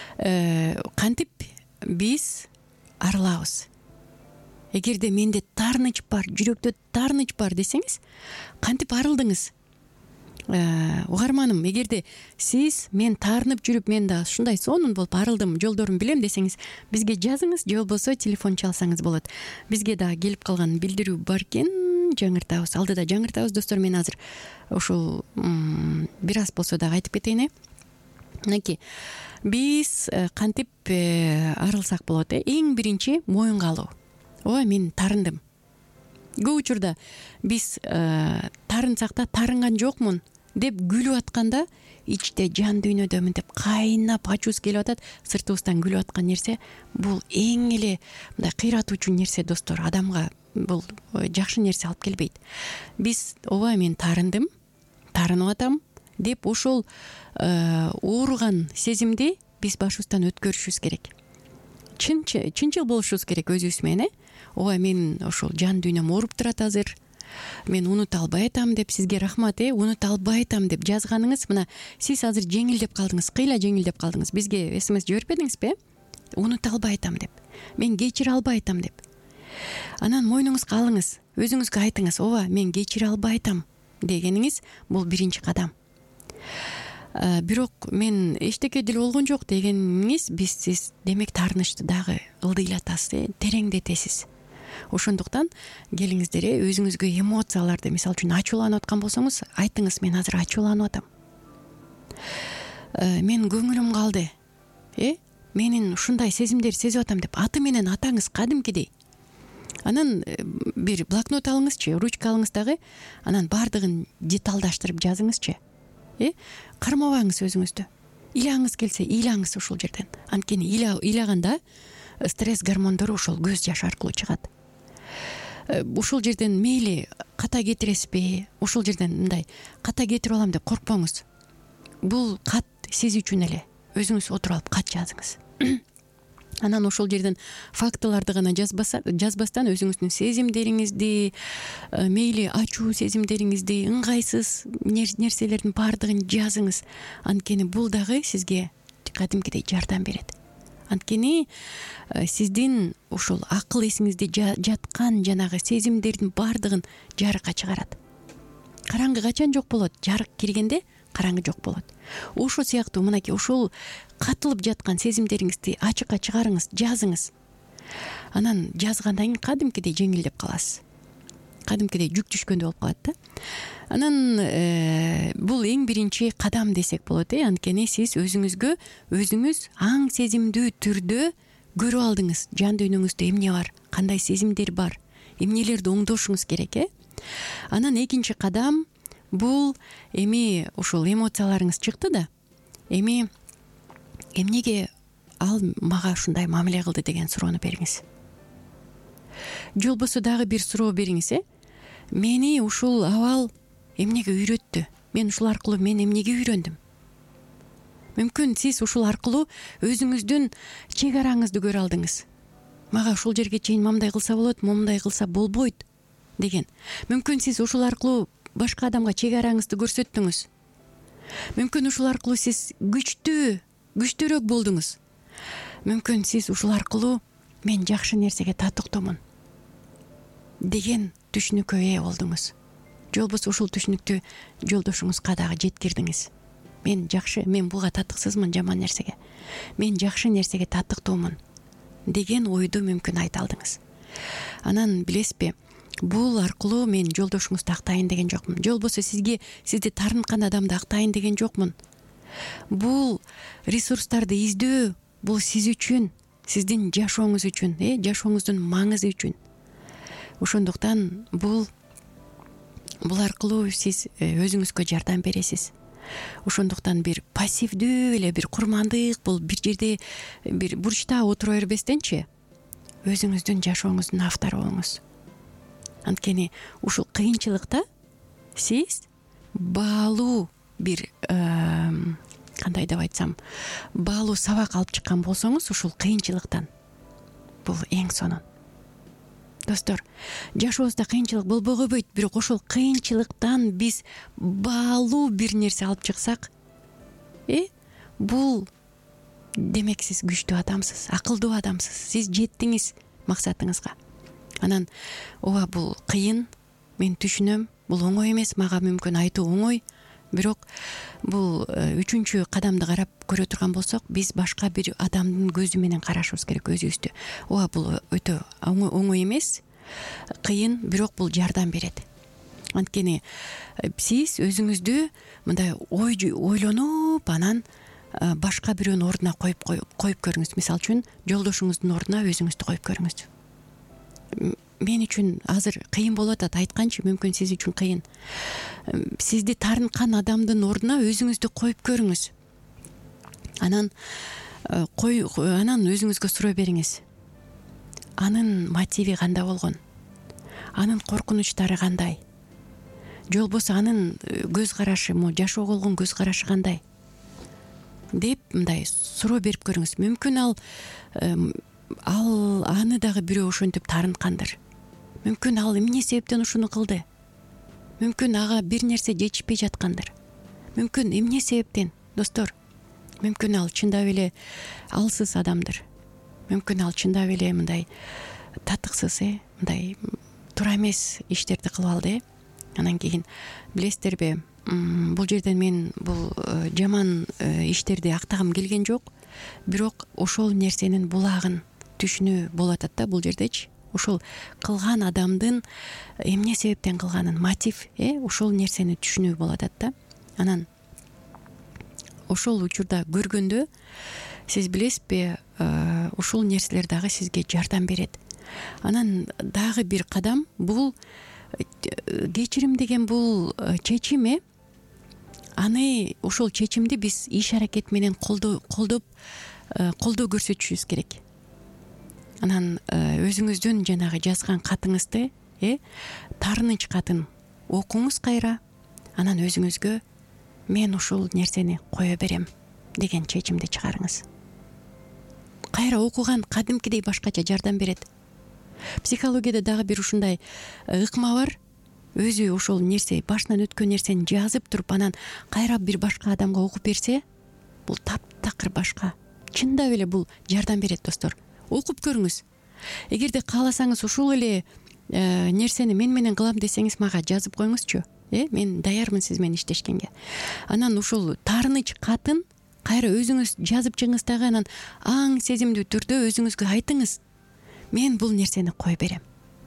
кантип биз арылабыз? Эгерде менде таарыныч бар, жүрөктө таарыныч бар десеңиз, кантип арылдыңыз? Угарманым, эгерде сиз мен таарынып жүрүп, мен да ушундай сонун болуп арылдым, жолдорун билем десеңиз, бизге жазыңыз, же болбосо телефон чалсаңыз болот. Бизге да келип калган билдирүү бар экен, жаңыртабыз. Алдыда жаңыртабыз достор. Мен азыр ушул бир аз болсо дагы айтып кетейин. Мынакей биз кантип арылсак болот? Эң биринчи моюнга алуу. Ооба, мен таарындым. Көп учурда биз таарынсак да таарынган жокмун деп күлүп атканда, ичте жан дүйнөдөмүн деп кайнап ачуубуз келип атат. Сыртыбыздан күлүп аткан нерсе бул эң эле мындай кыйратуучу нерсе достор. Адамга бул жакшы нерсе алып келбейт. Биз ооба, мен таарындым, таарынып атам деп ошол ооруган сезимди биз башыбыздан өткөрүшүбүз керек. Чынчыл болушубуз керек өзүбүз менен. Ооба, мен ошол жан дүйнөм ооруп турат азыр. Мен унута албай атам деп, сизге рахмат, унута албай атам деп жазганыңыз. Мына сиз азыр жеңилдеп калдыңыз, кыйла жеңилдеп калдыңыз. Бизге СМС жибербедиңизби? Унута албай атам деп, мен кечире албай атам деп. Анан мойнуңузга алыңыз, өзүңүзгө айтыңыз, ооба, мен кечире албай атам дегениңиз бул биринчи кадам. бирок мен эчтеке деле болгон жок дегениңиз сиз демек таарынычты дагы ылдыйлатасыз, тереңдетесиз. Ошондуктан келиңиздер, өзүңүзгө эмоцияларды, мисалы үчүн ачууланып аткан болсоңуз, айтыңыз: мен азыр ачууланып атам, мен көңүлүм калды, менин ушундай сезимдерди сезип атам деп аты менен атаңыз кадимкидей. Анан бир блокнот алыңызчы, ручка алыңыз дагы, анан баардыгын деталдаштырып жазыңызчы. Кармабаңыз өзүңүздү. Ыйлаңыз келсе, ыйлаңыз ушул жерден. Анткени ыйлаганда стресс гормондору ошол көз жаш аркылуу чыгат. Ушул жерден мейли ката кетиресизби, ушул жерден мындай ката кетирип алам деп коркпоңуз. Бул кат сиз үчүн эле. Өзүңүз отуруп алып кат жазыңыз. Анан ошол жерден фактыларды гана жазбастан өзүңүздүн сезимдериңизди, мейли ачуу сезимдериңизди, ыңгайсыз нерселердин баардыгын жазыңыз. Анткени бул дагы сизге кадимкидей жардам берет. Анткени сиздин ушул акыл эсиңизде жаткан жанагы сезимдердин баардыгын жарыкка чыгарат. Караңгы качан жок болот? Жарык киргенде караңгы жок болот. Ошол сыяктуу мынакей ушул катылып жаткан сезимдериңизди ачыкка чыгарыңыз, жазыңыз. Анан жазгандан кийин кадимкидей жеңилдеп каласыз. Кадимкидей жүк түшкөндөй болуп калат да. Анан бул эң биринчи кадам десек болот. Анткени сиз өзүңүз аң сезимдүү түрдө көрүп алдыңыз. Жан дүйнөңүздө эмне бар, кандай сезимдер бар, эмнелерди оңдошуңуз керек. Анан экинчи кадам бул эми ушул эмоцияларыңыз чыкты да. Эми эмнеге ал мага ушундай мамиле кылды деген суроону бериңиз. Же болбосо дагы бир суроо бериңиз. Мени ушул абал эмнеге үйрөттү? Мен ушул аркылуу эмнеге үйрөндүм? Мүмкүн сиз ушул аркылуу өзүңүздүн чек араңызды көрө алдыңыз. Мага ушул жерге чейин мындай кылса болот, момундай кылса болбойт деген. Мүмкүн сиз ушул аркылуу башка адамга чек араңызды көрсөттүңүз. Мүмкүн ушул аркылуу сиз күчтүүрөөк болдуңуз. Мүмкүн сиз ушул аркылуу мен жакшы нерсеге татыктуумун деген түшүнүккө ээ болдуңуз. Же болбосо ушул түшүнүктү жолдошуңузга дагы жеткирдиңиз. Мен жакшы, мен буга татыксызмын жаман нерсеге. Мен жакшы нерсеге татыктуумун деген ойду мүмкүн айта алдыңыз. Анан билесизби, бул аркылуу мен жолдошуңузду актайын деген жокмун. Же болбосо сизди таарынткан адамды актайын деген жокмун. Бул ресурстарды издөө бул сиз үчүн, сиздин жашооңуз үчүн, жашооңуздун маңызы үчүн. Ошондуктан бул аркылуу сиз өзүңүзгө жардам бересиз. Ошондуктан бир пассивдүү эле бир курмандык, бул бир жерде бир бурчта отура бербестенчи, өзүңүздүн жашооңуздун автору болуңуз. Анткени ушул кыйынчылыкта сиз баалуу бир кандай деп айтсам, баалуу сабак алып чыккан болсоңуз ушул кыйынчылыктан, бул эң сонун. Достор, жашообузда кыйынчылык болбой койбойт, бирок ошол кыйынчылыктан биз баалуу бир нерсе алып чыксак, бул демек сиз күчтүү адамсыз, акылдуу адамсыз, сиз жеттиңиз максатыңызга. Анан ооба, бул кыйын, мен түшүнөм, бул оңой эмес, мага мүмкүн айтуу оңой, бирок бул үчүнчү кадамды карап көрө турган болсок, биз башка бир адамдын көзү менен карашыбыз керек өзүбүздү. Ооба, бул өтө оңой эмес, кыйын, бирок бул жардам берет. Анткени сиз өзүңүздү мындай ойлонуп, анан башка бирөөнүн ордуна коюп көрүңүз. Мисалы үчүн, жолдошуңуздун ордуна өзүңүздү коюп көрүңүз. Мен үчүн азыр кыйын болуп атат, айтканчы, мүмкүн сиз үчүн кыйын. Сизди таарынткан адамдын ордуна өзүңүздү коюп көрүңүз. Анан өзүңүзгө суроо бериңиз. Анын мотиви кандай болгон? Анын коркунучтары кандай? Же болбосо анын көз карашы, жашоого болгон көз карашы кандай? Деп мындай суроо берип көрүңүз. Мүмкүн аны дагы бирөө ошентип таарынткандыр. Мүмкүн ал эмне себептен ушуну кылды? Мүмкүн ага бир нерсе жетишпей жаткандыр. Мүмкүн эмне себептен? Достор, мүмкүн ал чындап эле алсыз адамдыр. Мүмкүн ал чындап эле мындай татыксыз, мындай туура эмес иштерди кылып алды. Анан кийин билесиздерби, бул жерден мен бул жаман иштерди актагым келген жок, бирок ошол нерсенин булагын түшүнүү болуп атат да бул жердечи. Ошол кылган адамдын эмне себептен кылганын, мотив, ошол нерсени түшүнүү болуп атат да. Анан ошол учурда көргөндө сиз билесизби, ушул нерселер дагы сизге жардам берет. Анан дагы бир кадам бул кечирим деген бул чечим. Аны ошол чечимди биз иш аракет менен колдоо көрсөтүшүбүз керек. Анан өзүңүздүн жанагы жазган катыңызды, таарыныч катын окуңуз кайра. Анан өзүңүзгө мен ушул нерсени кое берем деген чечимди чыгарыңыз. Кайра окуган кадимкидей башкача жардам берет. Психологияда дагы бир ушундай ыкма бар. Өзү ошол нерсе, башынан өткөн нерсени жазып туруп, анан кайра бир башка адамга окуп берсе, бул таптакыр башка. Чындап эле бул жардам берет, достор. Окуп көрүңүз. Эгерде кааласаңыз ушул эле нерсени мен менен кылам десеңиз, мага жазып коюңузчу. Мен даярмын сиз менен иштешкенге. Анан ушул таарыныч катын кайра өзүңүз жазып чыгыңыз дагы, анан аң сезимдүү түрдө өзүңүзгө айтыңыз. Мен бул нерсени кое берем.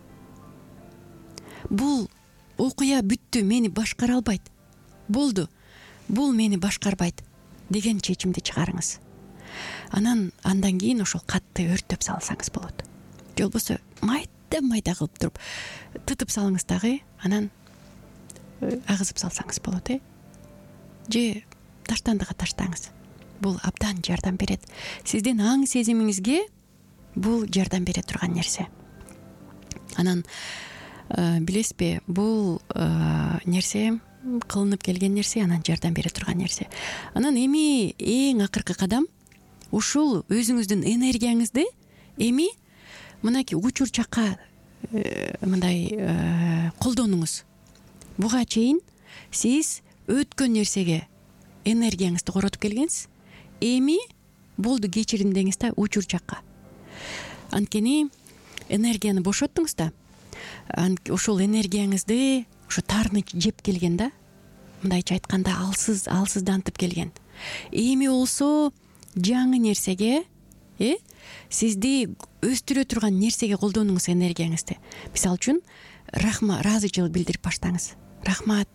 Бул окуя бүттү, мени башкара албайт. Болду. Бул мени башкарбайт деген чечимди чыгарыңыз. Андан кийин ошол катты өртөп салсаңыз болот. Же болбосо майда кылып туруп тытып салыңыз дагы, анан агызып салсаңыз болот. Же таштандыга таштаңыз. Бул абдан жардам берет. Сиздин аң сезимиңизге бул жардам бере турган нерсе. Анан билесизби, бул нерсе кылынып келген нерсе, анан жардам бере турган нерсе. Анан эми эң акыркы кадам ушул өзүңүздүн энергияңызды эми мынакей учур чакка мындай колдонуңуз. Буга чейин сиз өткөн нерсеге энергияңызды коротуп келгенсиз. Эми болду, кечирим деңиз да учур чакка. Анткени энергияны бошоттуңуз да. Ошол энергияңызды ошо таарыныч жеп келген да. Мындайча айтканда алсыздантып келген. Эми болсо жаңы нерсеге, сизди өстүрө турган нерсеге колдонуңуз энергияңызды. Мисалы үчүн, ыраазычылык билдирип баштаңыз. Рахмат.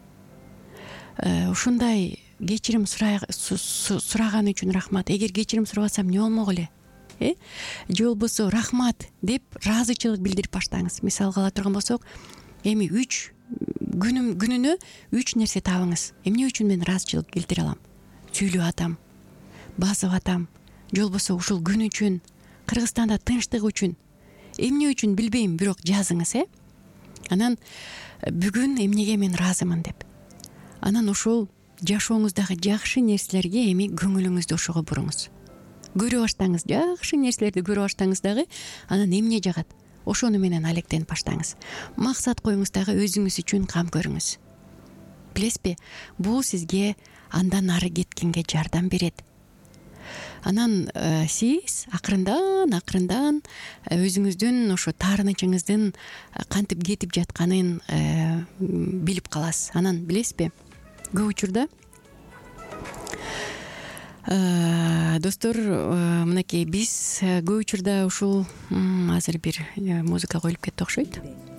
Ушундай кечирим сураган үчүн рахмат. Эгер кечирим сурабасам эмне болмок эле? Же болбосо рахмат деп ыраазычылык билдирип баштаңыз. Мисалга ала турган болсок, эми күнүнө 3 нерсе табыңыз. Эмне үчүн мен ыраазычылык билдире алам? Сүйлөп атам, басып атам. Же болбосо ушул күн үчүн, Кыргызстанда тынчтык үчүн, эмне үчүн билбейм, бирок жазыңыз. Анан бүгүн эмнеге мен ыраазымын деп. Анан ошол жашооңуздагы жакшы нерселерге эми көңүлүңүздү ошого буруңуз. Көрө баштаңыз, жакшы нерселерди көрө баштаңыз дагы, анан эмне жагат? Ошону менен алектенип баштаңыз. Максат коюңуз дагы, өзүңүз үчүн кам көрүңүз. Билесизби, бул сизге андан ары кеткенге жардам берет. Анан сиз акырындан өзүңүздүн ошо таарынычыңыздын кантип кетип жатканын билип каласыз. Анан билесизби, көп учурда достор, мынакей биз көп учурда ушул азыр бир музыка коюлуп кетти окшойт.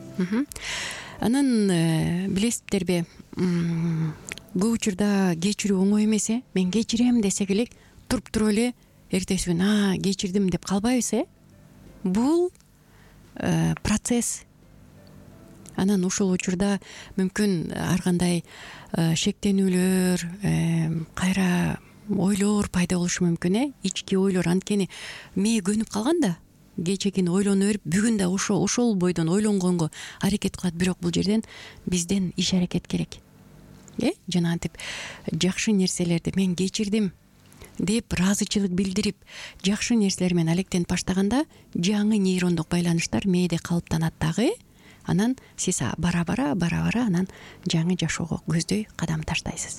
Анан билесиздерби, көп учурда кечирүү оңой эмес. Мен кечирем десек элек, туруп эле эртеси күнү кечирдим деп калбайбыз. Бул процесс. Анан ушул учурда мүмкүн ар кандай шектенүүлөр, кайра ойлор пайда болушу мүмкүн. Ички ойлор, анткени мээ көнүп калган да. Кечекини ойлоно берип, бүгүн да ошол бойдон ойлонгонго аракет кылат. Бирок бул жерден бизден иш аракет керек. Жанагынтип жакшы нерселерди мен кечирдим деп ыраазычылык билдирип, жакшы нерселер менен алектенип баштаганда жаңы нейрондук байланыштар мээде калыптанат дагы. Анан сиз бара бара анан жаңы жашоого көздөй кадам таштайсыз.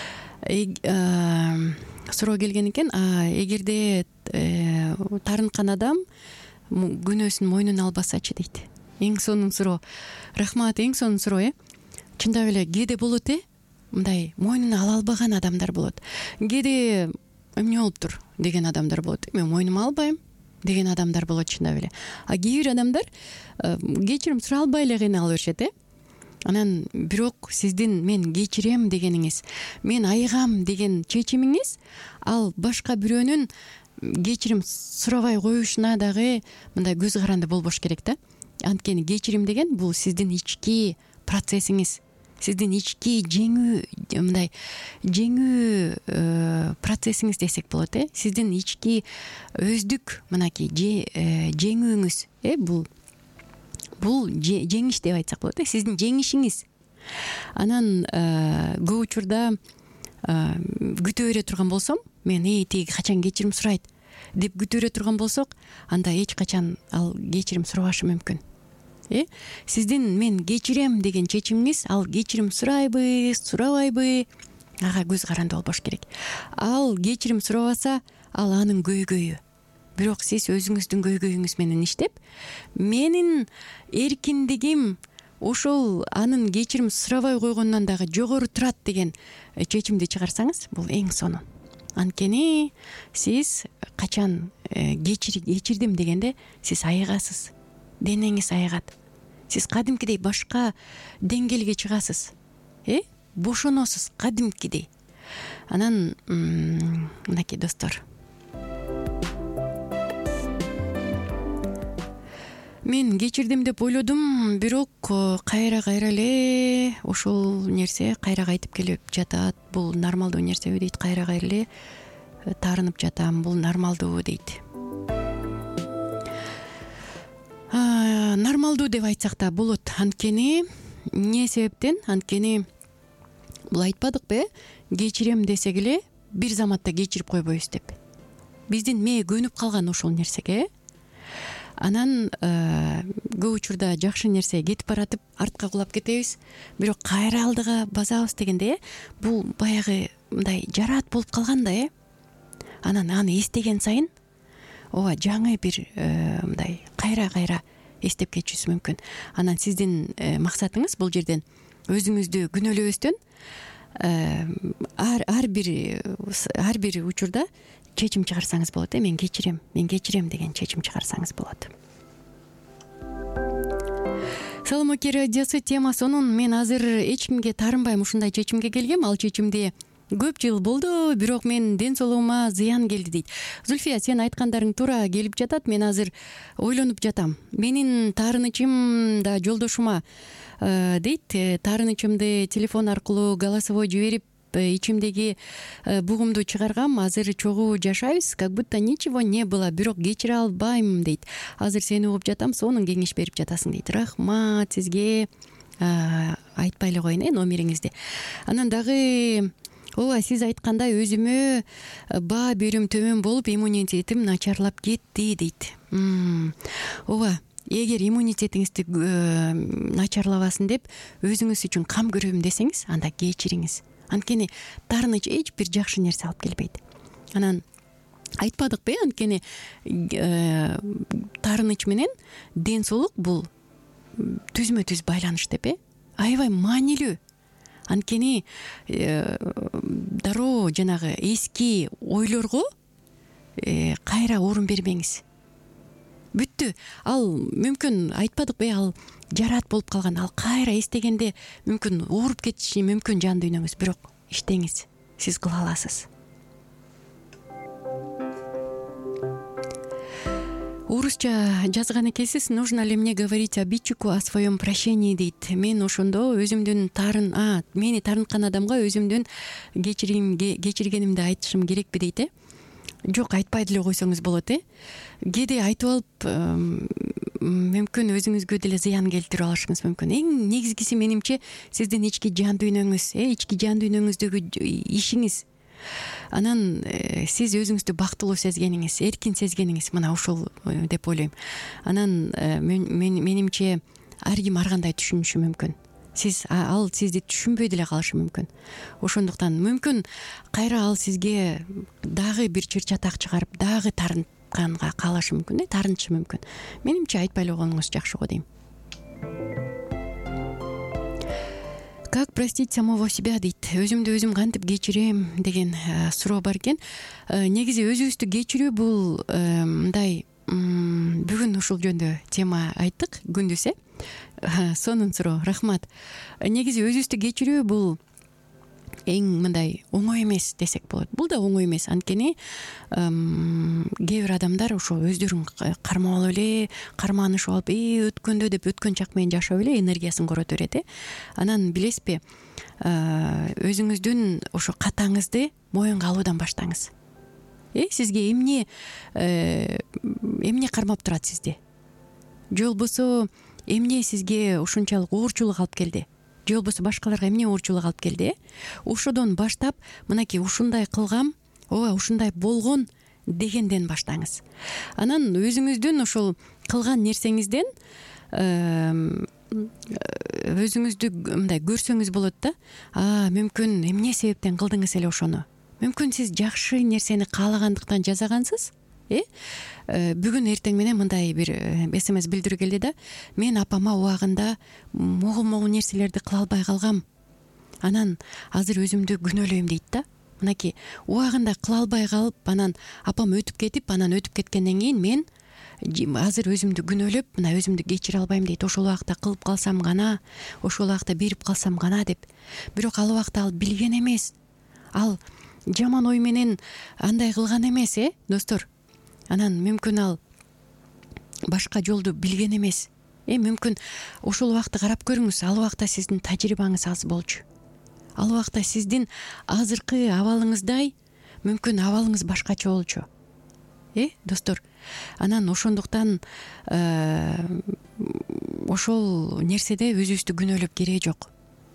Суроо келген экен, эгерде таарынткан адам күнөөсүн мойнуна албасачы дейт. Эң сонун суроо. Рахмат, эң сонун суроо. Чындап эле кээде болот. мындай мойнуна ала албаган адамдар болот. Кээде эмне болуптур деген адамдар болот. Мен мойнума албайм деген адамдар болот чындап эле. А кээ бир адамдар кечирим сурай албай эле кыйнала беришет. Анан бирок сиздин мен кечирем дегениңиз, мен айыгам деген чечимиңиз ал башка бирөөнүн кечирим сурабай коюшуна дагы мындай көз каранды болбош керек да. Анткени кечирим деген бул сиздин ички процессиңиз, сиздин ички мындай жеңүү процессиңиз десек болот. Сиздин ички өздүк мынакей жеңүүңүз, бул жеңиш деп айтсак болот. Сиздин жеңишиңиз. Анан көп учурда күтө бере турган болсом, мен тиги качан кечирим сурайт деп күтө бере турган болсок, анда эч качан ал кечирим сурабашы мүмкүн. Сиздин мен кечирем деген чечимиңиз, ал кечирим сурайбы, сурабайбы, ага көз каранды болбош керек. Ал кечирим сурабаса, ал анын көйгөйү. Бирок сиз өзүңүздүн көйгөйүңүз менен иштеп, менин эркиндигим ошол анын кечирим сурабай койгондон дагы жогору турат деген чечимди чыгарсаңыз, бул эң сонун. Анткени сиз качан кечирдим дегенде сиз айыгасыз, денеңиз айыгат, сиз кадимкидей башка деңгээлге чыгасыз, бошоносуз кадимкидей. Анан мынакей достор, мен кечирдим деп ойлодум, бирок кайра эле ошол нерсе кайра кайтып келип жатат. Бул нормалдуу нерсеби дейт, кайра эле таарынып жатам, бул нормалдуу дейт. Нормалдуу деп айтсак да болот. Анткени эмне себептен? Анткени бул айтпадыкпы, кечирем десек эле бир заматта кечирип койбойбуз деп. Биздин мээ көнүп калган ошол нерсеге. Анан көп учурда жакшы нерсе кетип баратып артка кулап кетебиз, бирок кайра алдыга басабыз дегенде, бул баягы мындай жараат болуп калган да. Анан аны эстеген сайын жаңы бир мындай кайра эстеп кетишибиз мүмкүн. Анан сиздин максатыңыз бул жерден өзүңүздү күнөөлөбөстөн ар бир учурда чечим чыгарсаңыз болот. Мен кечирем деген чечим чыгарсаңыз болот. Салам Оке радиосу тема сонун. Мен азыр эч кимге таарынбайм, ушундай чечимге келгем. Ал чечимди көп жыл болду, бирок мен ден соолугума зыян келди дейт. Зульфия, сен айткандарың туура келип жатат. Мен азыр ойлонуп жатам. Менин таарынычым да жолдошума дейт, таарынычымды телефон аркылуу голосовой жиберип, ичимдеги бугумду чыгаргам. Азыр чогуу жашайбыз, как будто ничего не было, бирок кечире албайм дейт. Азыр сени угуп жатам, сонун кеңеш берип жатасың дейт. Рахмат сизге. Айтпай эле коеюн номериңизди. Анан дагы сиз айткандай өзүмө баа берүүм төмөн болуп, иммунитетим начарлап кетти дейт. Эгер иммунитетиңизди начарлабасын деп өзүңүз үчүн кам көрөм десеңиз, анда кечириңиз. Анткени таарыныч эч бир жакшы нерсе алып келбейт. Анан айтпадыкпы, анткени таарыныч менен ден соолук бул түзмө түз байланыш деп. Аябай маанилүү. Анткени дароо жанагы эски ойлорго кайра орун бермеңиз. Бүттү. Ал мүмкүн айтпадыкпы, ал жараат болуп калган. Ал кайра эстегенде мүмкүн ооруп кетиши мүмкүн жан дүйнөңүз, бирок иштеңиз. Сиз кыла аласыз. Орусча жазган экенсиз. Нужно ли мне говорить обидчику о своем прощении дейт. Мен ошондо өзүмдүн мени таарынткан адамга өзүмдүн кечиргенимди айтышым керекпи дейт. Жок, айтпай деле койсоңуз болот. Кээде айтып алып мүмкүн өзүңүзгө деле зыян келтирип алышыңыз мүмкүн. Эң негизгиси менимче сиздин ички жан дүйнөңүз, ички жан дүйнөңүздөгү ишиңиз. Анан сиз өзүңүздү бактылуу сезгениңиз, эркин сезгениңиз, мына ошол деп ойлойм. Анан менимче ар ким ар кандай түшүнүшү мүмкүн. Ал сизди түшүнбөй деле калышы мүмкүн. Ошондуктан мүмкүн кайра ал сизге дагы бир чыр-чатак чыгарып, дагы таарынтканга каалашы мүмкүн, таарынтышы мүмкүн. Менимче айтпай эле койгонуңуз жакшы го дейм. Как простить самого себя дейт. Өзүмдү өзүм кантип кечирем деген суроо бар экен. Негизи өзүбүздү кечирүү бул мындай бүгүн ушул жөнүндө тема айттык күндүз сонун суроо, рахмат. Негизи өзүбүздү кечирүү бул эң мындай оңой эмес десек болот. Бул да оңой эмес, анткени кээ бир адамдар ошо өздөрүн кармап алып эле, карманышып алып, өткөндө деп өткөн чак менен жашап эле энергиясын корото берет. Анан билесизби, өзүңүздүн ошо катаңызды моюнга алуудан баштаңыз. Сизге эмне кармап турат сизди? Же болбосо эмне сизге ушунчалык оорчулук алып келди? Же болбосо башкаларга эмне оорчулук алып келди? Ошодон баштап, мынакей ушундай кылгам, ооба ушундай болгон дегенден баштаңыз. Анан өзүңүздүн ошол кылган нерсеңизден өзүңүздү мындай көрсөңүз болот да. Мүмкүн эмне себептен кылдыңыз эле ошону? Мүмкүн сиз жакшы нерсени каалагандыктан жасагансыз? Бүгүн эртең менен мындай бир СМС билдирүү келди да. Мен апама убагында могул нерселерди кыла албай калгам. Анан азыр өзүмдү күнөөлөйм дейт да. Мынакей убагында кыла албай калып, анан апам өтүп кетип, анан өтүп кеткенден кийин мен азыр өзүмдү күнөөлөп, мына өзүмдү кечире албайм дейт. Ошол убакта кылып калсам гана, ошол убакта берип калсам гана деп. Бирок ал убакта ал билген эмес. Ал жаман ой менен андай кылган эмес, достор. Анан мүмкүн ал башка жолду билген эмес. Мүмкүн ошол убакта карап көрүңүз, ал убакта сиздин тажрыйбаңыз аз болчу. Ал убакта сиздин азыркы абалыңыздай мүмкүн абалыңыз башкача болчу. Достор, анан ошондуктан ошол нерседе өзүбүздү күнөөлөп кереги жок.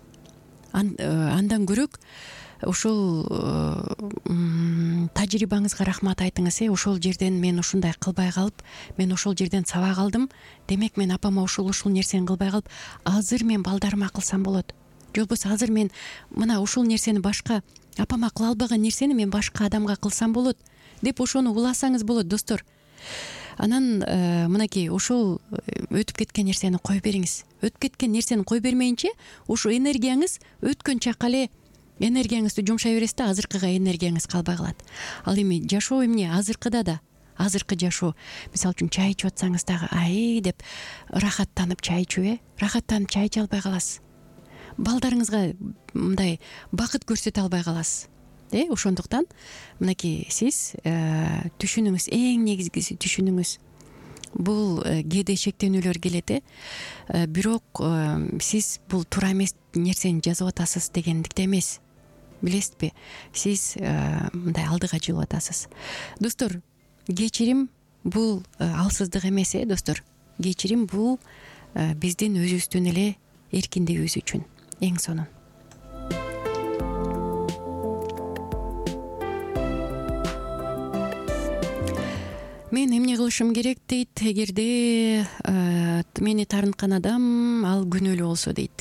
Андан көрөк ошол тажрыйбаңызга рахмат айтыңыз. Ошол жерден мен ушундай кылбай калып, мен ошол жерден сабак алдым. Демек мен апама ушул нерсени кылбай калып, азыр мен балдарыма кылсам болот. Же болбосо азыр мен мына ушул нерсени башка апама кыла албаган нерсени мен башка адамга кылсам болот деп ошону уласаңыз болот, достор. Анан мынакей ошол өтүп кеткен нерсени кой бериңиз. Өтүп кеткен нерсени кой бермейинче ошо энергияңыз өткөн чакка эле энергияңызды жумшай бересиз да, азыркыга энергияңыз калбай калат. Ал эми жашоо эмне? Азыркыда да, азыркы жашоо. Мисалы үчүн чай ичип атсаңыз дагы деп рахаттанып чай ичип, рахаттанып чай иче албай каласыз. Балдарыңызга мындай бакыт көрсөтө албай каласыз. Ошондуктан мынакей сиз түшүнүңүз, эң негизгиси түшүнүңүз. Бул кээде шектенүүлөр келет, бирок сиз бул туура эмес нерсени жазып атасыз дегендикте эмес. Билесизби, сиз мындай алдыга жылып атасыз. Достор, кечирим бул алсыздык эмес, достор. Кечирим бул биздин өзүбүздүн эле эркиндигибиз үчүн эң сонун. Мен эмне кылышым керек дейт, эгерде мени таарынткан адам ал күнөөлүү болсо дейт.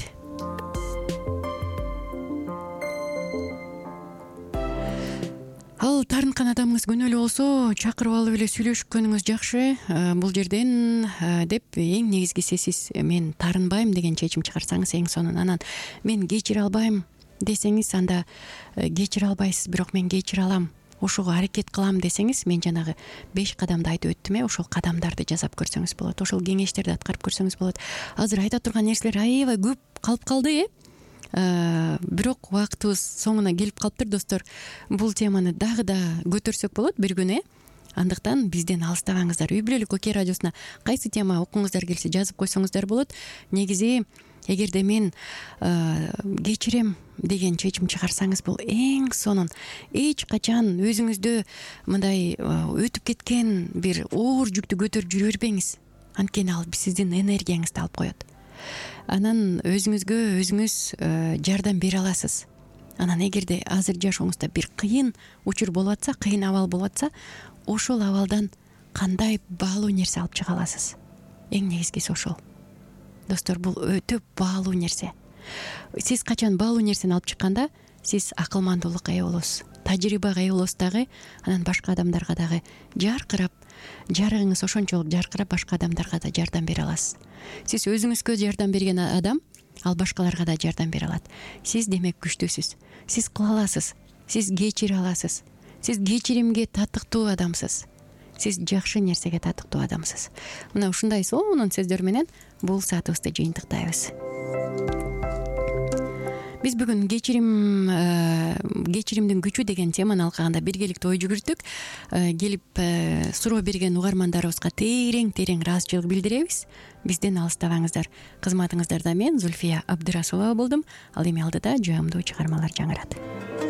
Ал таарынткан адамыңыз күнөөлүү болсо, чакырып алып эле сүйлөшкөнүңүз жакшы. Бул жерден деп эң негизгиси сиз мен таарынбайм деген чечим чыгарсаңыз эң сонун. Анан мен кечире албайм десеңиз, анда кечире албайсыз, бирок мен кечире алам, ошого аракет кылам десеңиз, мен жанагы 5 кадамды айтып өттүм. Ошол кадамдарды жасап көрсөңүз болот. Ошол кеңештерди аткарып көрсөңүз болот. Азыр айта турган нерселер аябай көп калып калды, бирок убактыбыз соңуна келип калыптыр, достор. Бул теманы дагы да көтөрсөк болот бир күн, Андыктан бизден алыстабаңыздар. Үй бүлөлүк Окей радиосуна кайсы тема окуңуздар келсе жазып койсоңуздар болот. Негизи эгерде мен кечирем деген чечим чыгарсаңыз, бул эң сонун. Эч качан өзүңүздө мындай өтүп кеткен бир оор жүктү көтөрүп жүрө бербеңиз. Анткени ал сиздин энергияңызды алып коет. Анан өзүңүзгө өзүңүз жардам бере аласыз. Анан эгерде азыр жашооңузда бир кыйын учур болуп атса, кыйын абал болуп атса, ошол абалдан кандай баалуу нерсе алып чыга аласыз. Эң негизгиси ошол. Достор, бул өтө баалуу нерсе. Сиз качан баалуу нерсени алып чыкканда, сиз акылмандуулукка ээ болосуз, тажрыйбага ээ болосуз дагы, анан башка адамдарга дагы жаркырап, жарыгыңыз ошончолук жаркырап, башка адамдарга да жардам бере аласыз. Сиз өзүңүзгө жардам берген адам ал башкаларга да жардам бере алат. Сиз демек күчтүүсүз, сиз кыла аласыз, сиз кечире аласыз, сиз кечиримге татыктуу адамсыз, сиз жакшы нерсеге татыктуу адамсыз. Мына ушундай сонун сөздөр менен бул саатыбызды жыйынтыктайбыз. Биз бүгүн кечиримдин күчү деген теманы алкаганда биргеликте ой жүгүрттүк. Келип суроо берген угармандарыбызга терең ыраазычылык билдиребиз. Бизден алыстабаңыздар. Кызматыңыздарда мен Зульфия Абдырасулова болдум. Ал эми алдыда жаамдуу чыгармалар жаңырат.